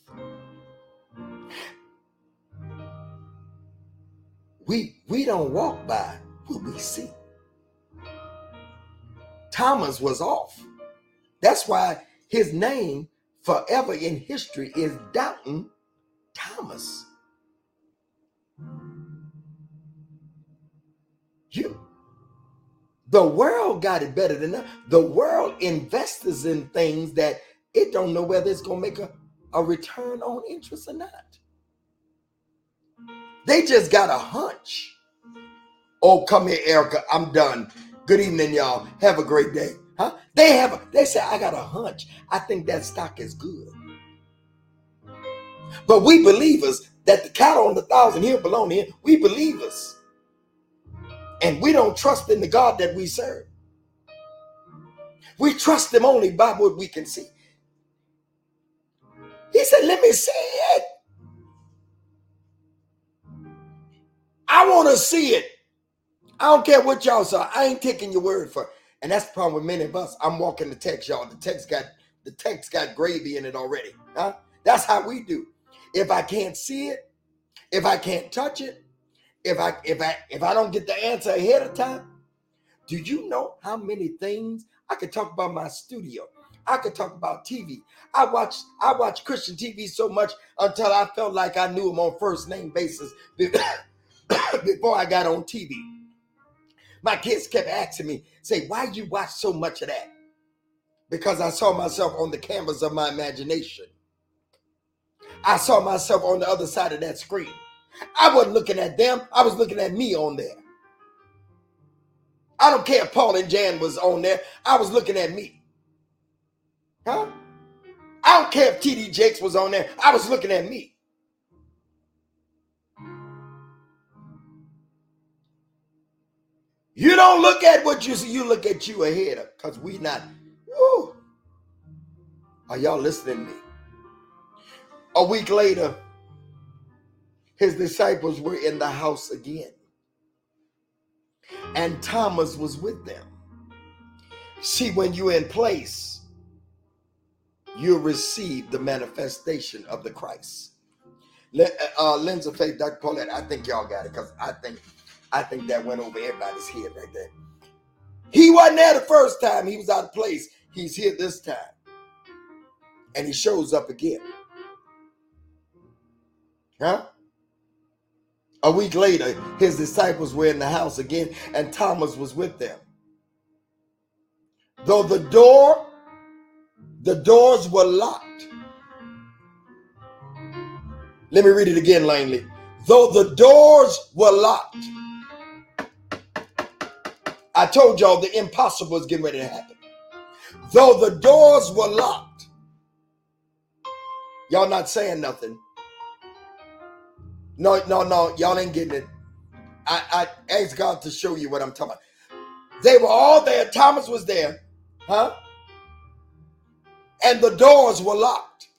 We, we don't walk by what we see. Thomas was off. That's why his name forever in history is Doubting Thomas. You, the world got it better than that. The world invests in things that it don't know whether it's going to make a, a return on interest or not. They just got a hunch. Oh, come here, Erica. I'm done. Good evening, y'all. Have a great day. Huh? They have a, they say, I got a hunch. I think that stock is good. But we believers that the cattle on the thousand hill belong to him. We believers. And we don't trust in the God that we serve. We trust him only by what we can see. He said, let me see it. I want to see it. I don't care what y'all saw. I ain't taking your word for it. And that's the problem with many of us. I'm walking the text, y'all. The text got the text got gravy in it already. Huh? That's how we do. If I can't see it, if I can't touch it, if I if I if I don't get the answer ahead of time, do you know how many things I could talk about my studio? I could talk about T V. I watch I watch Christian T V so much until I felt like I knew him on first name basis before I got on T V. My kids kept asking me, say, why you watch so much of that? Because I saw myself on the canvas of my imagination. I saw myself on the other side of that screen. I wasn't looking at them. I was looking at me on there. I don't care if Paul and Jan was on there. I was looking at me. Huh? I don't care if T D Jakes was on there. I was looking at me. You don't look at what you see. You look at you ahead of, because we not. Woo. Are y'all listening to me? A week later, his disciples were in the house again. And Thomas was with them. See, when you're in place, you'll receive the manifestation of the Christ. Uh, Lens of Faith, Doctor Paulette, I think y'all got it, because I think I think that went over everybody's head right there. He wasn't there the first time. He was out of place. He's here this time. And he shows up again. Huh? A week later, his disciples were in the house again, and Thomas was with them. Though the door, the doors were locked. Let me read it again, Langley. Though the doors were locked. I told y'all the impossible is getting ready to happen. Though the doors were locked. Y'all not saying nothing. No, no, no. Y'all ain't getting it. I, I asked God to show you what I'm talking about. They were all there. Thomas was there. Huh? And the doors were locked.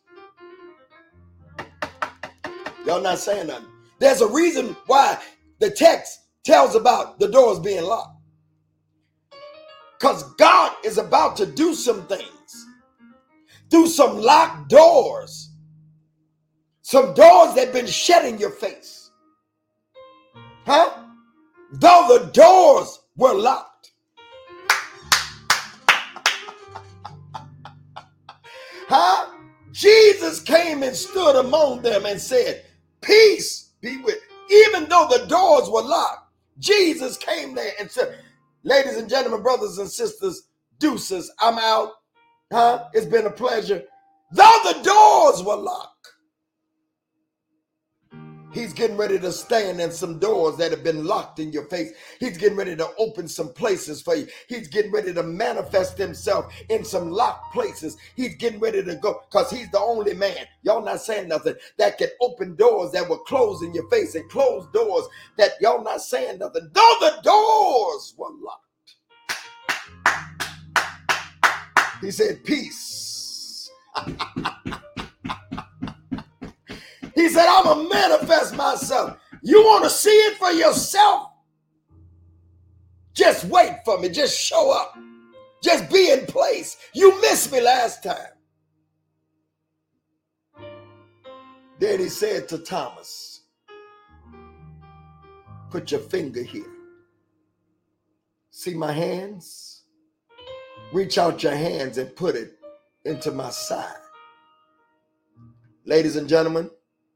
Y'all not saying nothing. There's a reason why the text tells about the doors being locked. Because God is about to do some things through some locked doors. Some doors that have been shut in your face. Huh? Though the doors were locked. Huh? Jesus came and stood among them and said, peace be with. Even though the doors were locked, Jesus came there and said, ladies and gentlemen, brothers and sisters, deuces, I'm out. Huh? It's been a pleasure. Though the doors were locked, he's getting ready to stand in some doors that have been locked in your face. He's getting ready to open some places for you. He's getting ready to manifest himself in some locked places. He's getting ready to go because he's the only man, y'all not saying nothing, that can open doors that were closed in your face and close doors that y'all not saying nothing. Though the doors were locked. He said, peace. He said, I'm going to manifest myself. You want to see it for yourself? Just wait for me. Just show up. Just be in place. You missed me last time. Then he said to Thomas, put your finger here. See my hands? Reach out your hands and put it into my side. Ladies and gentlemen,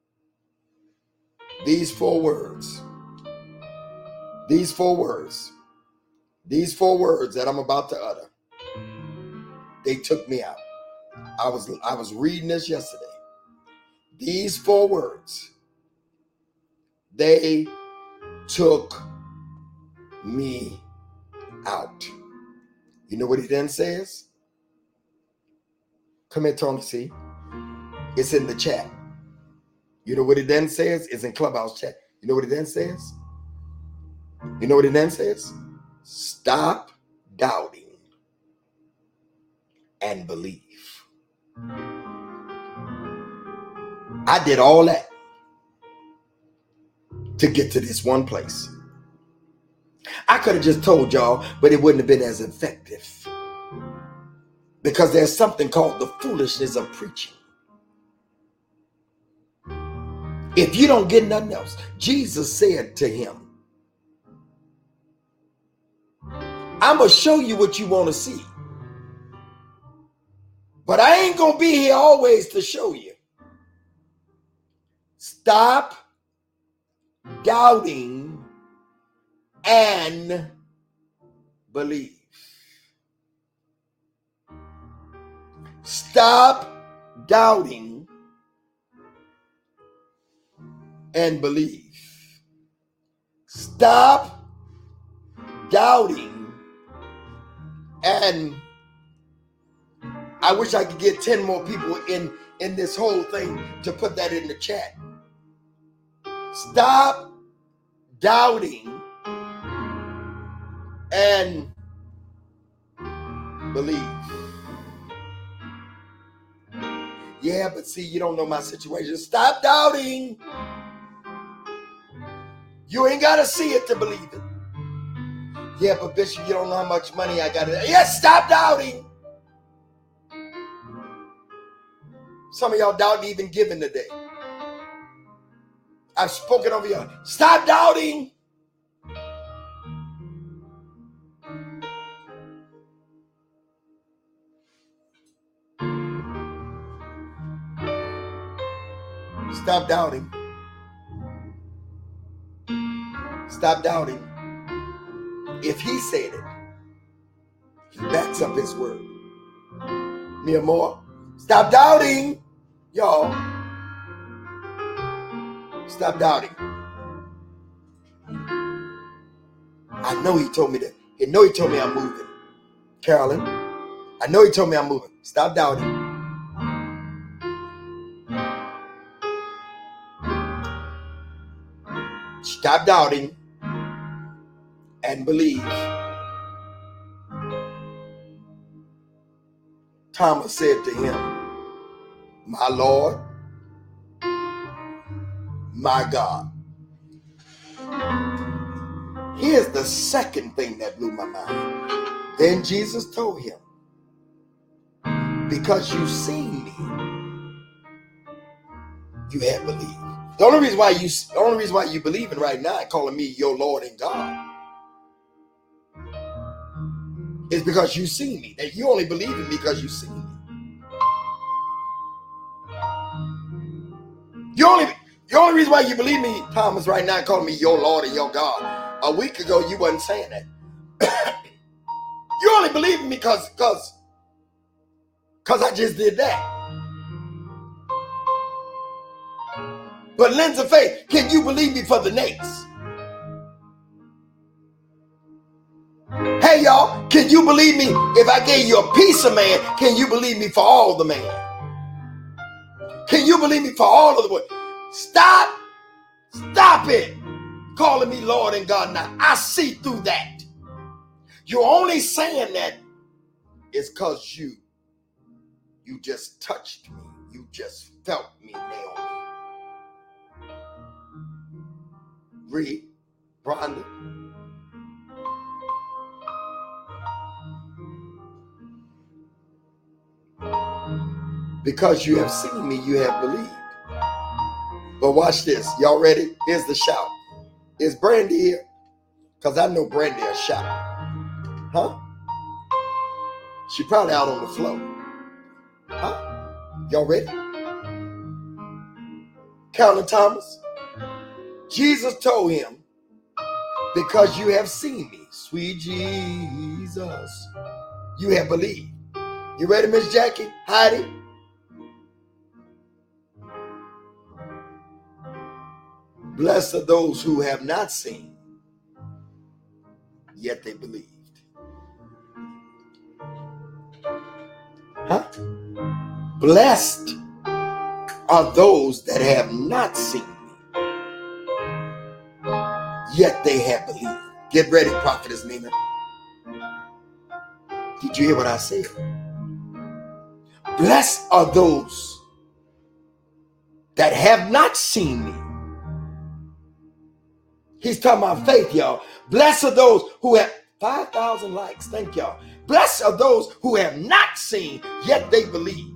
these four words, these four words, these four words that I'm about to utter, they took me out. I was, I was reading this yesterday. These four words, they took me out. You know what he then says? Come here, Tony C. It's in the chat. You know what it then says? It's in Clubhouse chat. You know what it then says? You know what it then says? Stop doubting and believe. I did all that to get to this one place. I could have just told y'all, but it wouldn't have been as effective. Because there's something called the foolishness of preaching. If you don't get nothing else, Jesus said to him, I'm going to show you what you want to see. But I ain't going to be here always to show you. Stop doubting and believe. Stop doubting and believe. Stop doubting And I wish I could get ten more people in, in this whole thing to put that in the chat. Stop doubting and believe. Yeah, but see, you don't know my situation. Stop doubting. You ain't got to see it to believe it. Yeah, but Bishop, you don't know how much money I got. Yes, stop doubting. Some of y'all doubting even giving today. I've spoken over y'all. Stop doubting. Stop doubting. Stop doubting. If he said it, he backs up his word. Mia Moore, stop doubting. Y'all, stop doubting. I know he told me that. I know he told me I'm moving. Carolyn, I know he told me I'm moving. Stop doubting. Stop doubting and believe. Thomas said to him, my Lord, my God. Here's the second thing that blew my mind. Then Jesus told him, because you've seen me, you have believed. The only reason why you, the only reason why you believing right now and calling me your Lord and God is because you see me. That you only believe in me because you see me. You only, the only reason why you believe me, Thomas, right now, calling me your Lord and your God. A week ago, you wasn't saying that. You only believe in me because, because, because I just did that. But lens of faith, can you believe me for the next? Hey, y'all, can you believe me if I gave you a piece of man? Can you believe me for all the man? Can you believe me for all of the boy? Stop. Stop it. Calling me Lord and God now. I see through that. You're only saying that is because you, you just touched me. You just felt me, Naomi. Read, Rhonda. Because you have seen me, you have believed. But watch this. Y'all ready? Here's the shout. Is Brandy here? Because I know Brandy will shout. Huh? She probably out on the floor. Huh? Y'all ready? Carolyn Thomas. Jesus told him, because you have seen me, sweet Jesus, you have believed. You ready, Miss Jackie? Heidi? Blessed are those who have not seen, yet they believed. Huh? Blessed are those that have not seen me, yet they have believed. Get ready, Prophetess Nina. Did you hear what I said? Blessed are those that have not seen me. He's talking about faith, y'all. Blessed are those who have five thousand likes. Thank y'all. Blessed are those who have not seen, yet they believe.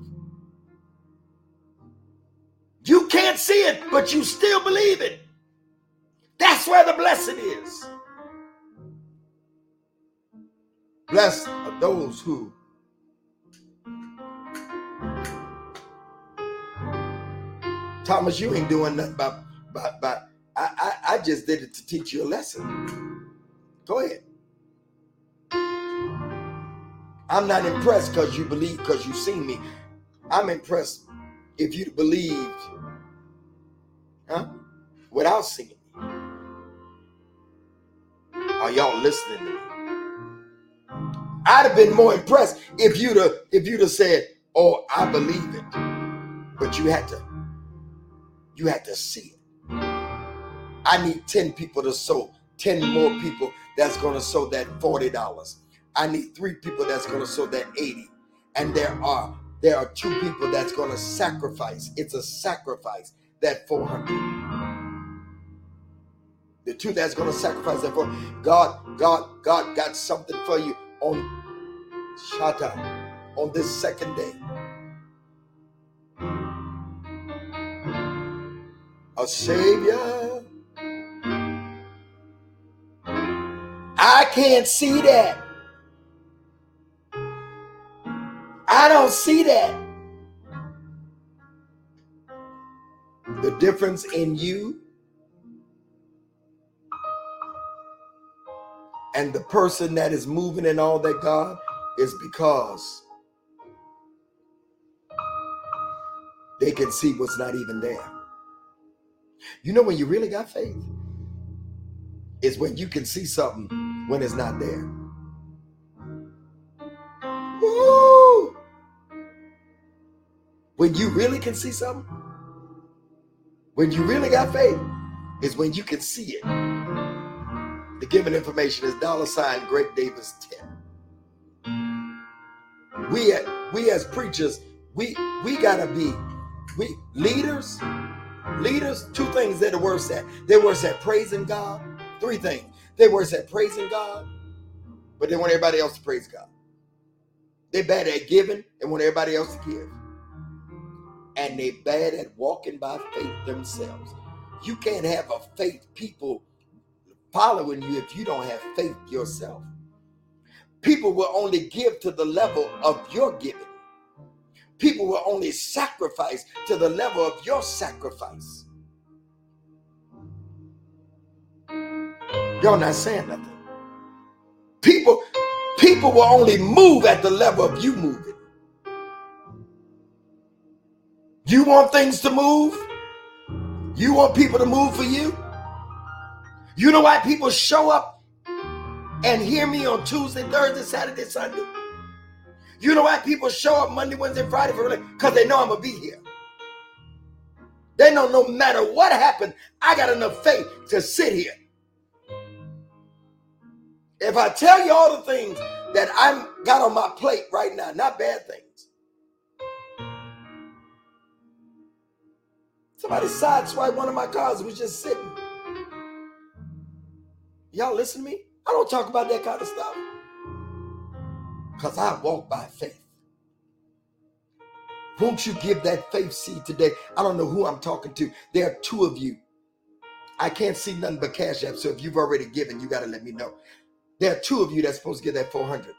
You can't see it, but you still believe it. That's where the blessed is. Blessed are those who Thomas, you ain't doing nothing about, about, about I, I, I just did it to teach you a lesson. Go ahead. I'm not impressed because you believe, because you've seen me. I'm impressed if you believed, huh? Without seeing me. Are y'all listening to me? I'd have been more impressed if you'd have, if you'd have said, oh, I believe it. But you had to, you had to see it. I need ten people to sow, ten more people that's going to sow that forty dollars. I need three people that's going to sow that eighty. And there are, there are two people that's going to sacrifice. It's a sacrifice, that four hundred. The two that's going to sacrifice that for God, God, God got something for you on Shatta, on this second day. A Savior. I can't see that. I don't see that. The difference in you and the person that is moving in all that, God, is because they can see what's not even there. You know when you really got faith? Is when you can see something when it's not there. Woo! When you really can see something, when you really got faith, is when you can see it. The given information is dollar sign Greg Davis ten. We, we as preachers, we we gotta be we leaders. Leaders, two things they're the worst at. They're worse at praising God. Three things. They're worse at praising God, but they want everybody else to praise God. They're bad at giving and want everybody else to give. And they're bad at walking by faith themselves. You can't have a faith people following you if you don't have faith yourself. People will only give to the level of your giving. People will only sacrifice to the level of your sacrifice. Y'all not saying nothing. People, people will only move at the level of you moving. You want things to move? You want people to move for you? You know why people show up and hear me on Tuesday, Thursday, Saturday, Sunday? You know why people show up Monday, Wednesday, Friday for really? Because they know I'm going to be here. They know no matter what happened, I got enough faith to sit here. If I tell you all the things that I've got on my plate right now, not bad things. Somebody sideswiped one of my cars and was just sitting. Y'all listen to me? I don't talk about that kind of stuff. Because I walk by faith. Won't you give that faith seed today? I don't know who I'm talking to. There are two of you. I can't see nothing but Cash App, so if you've already given, you got to let me know. There are two of you that's supposed to get that four hundred.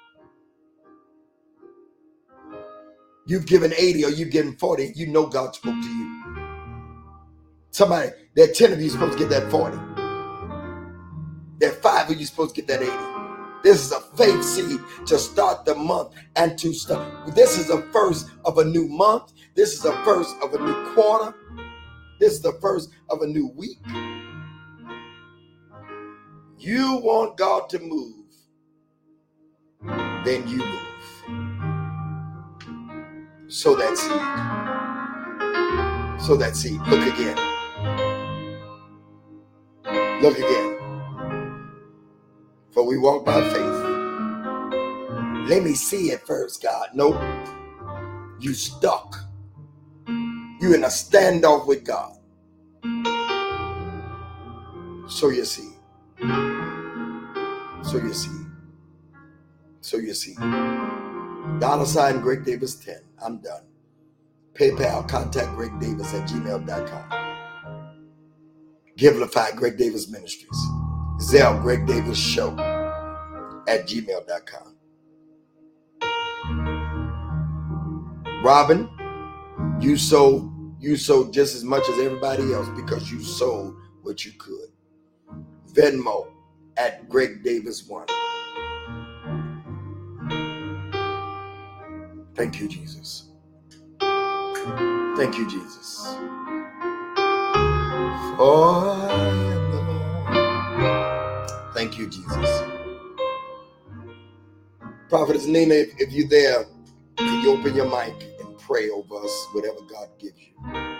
You've given eighty or you've given forty. You know God spoke to you. Somebody, there are ten of you supposed to get that forty. There are five of you supposed to get that eighty. This is a faith seed to start the month and to start. This is the first of a new month. This is the first of a new quarter. This is the first of a new week. You want God to move, then you move. Sow that seed. Sow that seed. Look again. Look again. For we walk by faith. Let me see it first, God. Nope. You stuck. You in a standoff with God. Sow your seed. Sow your seed. Sow your seed. Dollar sign Greg Davis ten. I'm done. PayPal, contact Greg Davis at gmail dot com. Givelify, Greg Davis Ministries. Zelle, Greg Davis Show at gmail dot com. Robin, you sold, you sold just as much as everybody else because you sold what you could. Venmo at Greg Davis one. Thank you, Jesus. Thank you, Jesus. For I am the Lord. Thank you, Jesus. Prophetess Nina, if, if you're there, can you open your mic and pray over us, whatever God gives you?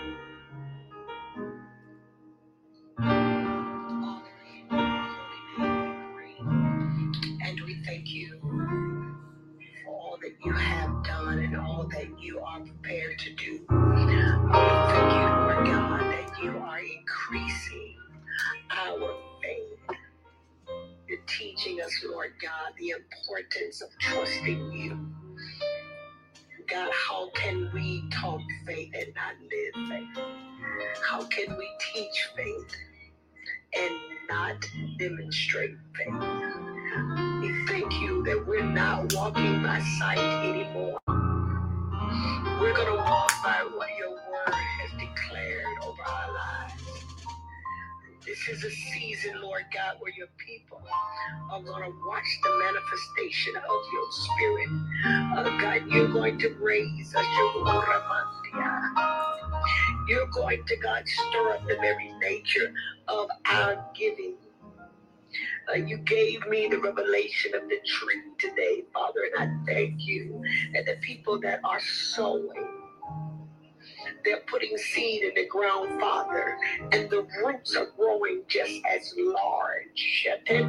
And we thank you for all that you have done and all that you are prepared to do. We thank you, Lord God, that you are increasing our faith. You're teaching us, Lord God, the importance of trusting you. God, how can we talk faith and not live faith? How can we teach faith and not demonstrate faith? We thank you that we're not walking by sight anymore. We're going to walk by what your word has declared over our lives. This is a season, Lord God, where your people are going to watch the manifestation of your spirit. Uh, God, you're going to raise us. You're going to, God, stir up the very nature of our giving. Uh, you gave me the revelation of the tree today, Father, and I thank you. And the people that are sowing, they're putting seed in the ground, Father, and the roots are growing just as large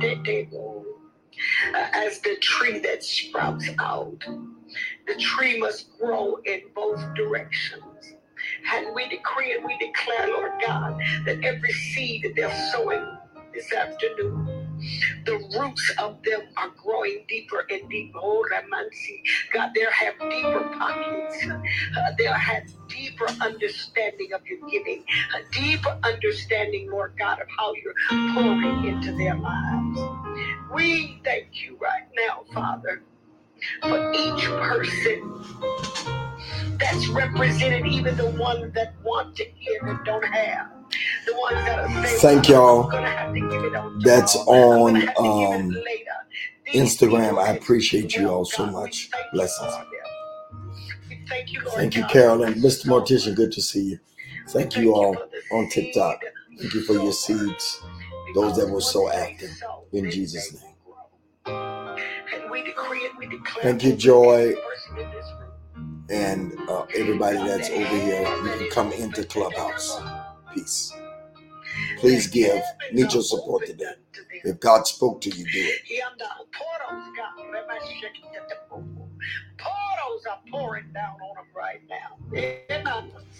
uh, as the tree that sprouts out. The tree must grow in both directions. And we decree and we declare, Lord God, that every seed that they're sowing this afternoon, the roots of them are growing deeper and deeper. Oh, Ramansi. God, they'll have deeper pockets. Uh, they'll have deeper understanding of your giving. A deeper understanding, Lord God, of how you're pouring into their lives. We thank you right now, Father, for each person that's represented, even the ones that want to give and don't have. The ones that are saying, thank y'all. I'm gonna have to give it on That's tomorrow. on I'm gonna have to um, give it later. Instagram. I appreciate you all so much. Blessings. We thank you, Lord Thank you, God, Carolyn. Mister so Mortician, good to see you. Thank you all on TikTok. Thank you for your seeds. Those that were so active. In Jesus' name. And we decree and we declare. Thank you, Joy. And uh, everybody that's over here, you can come into Clubhouse. Peace. Please give. Need your support today. If God spoke to you, do it. Portals are pouring down on them right now.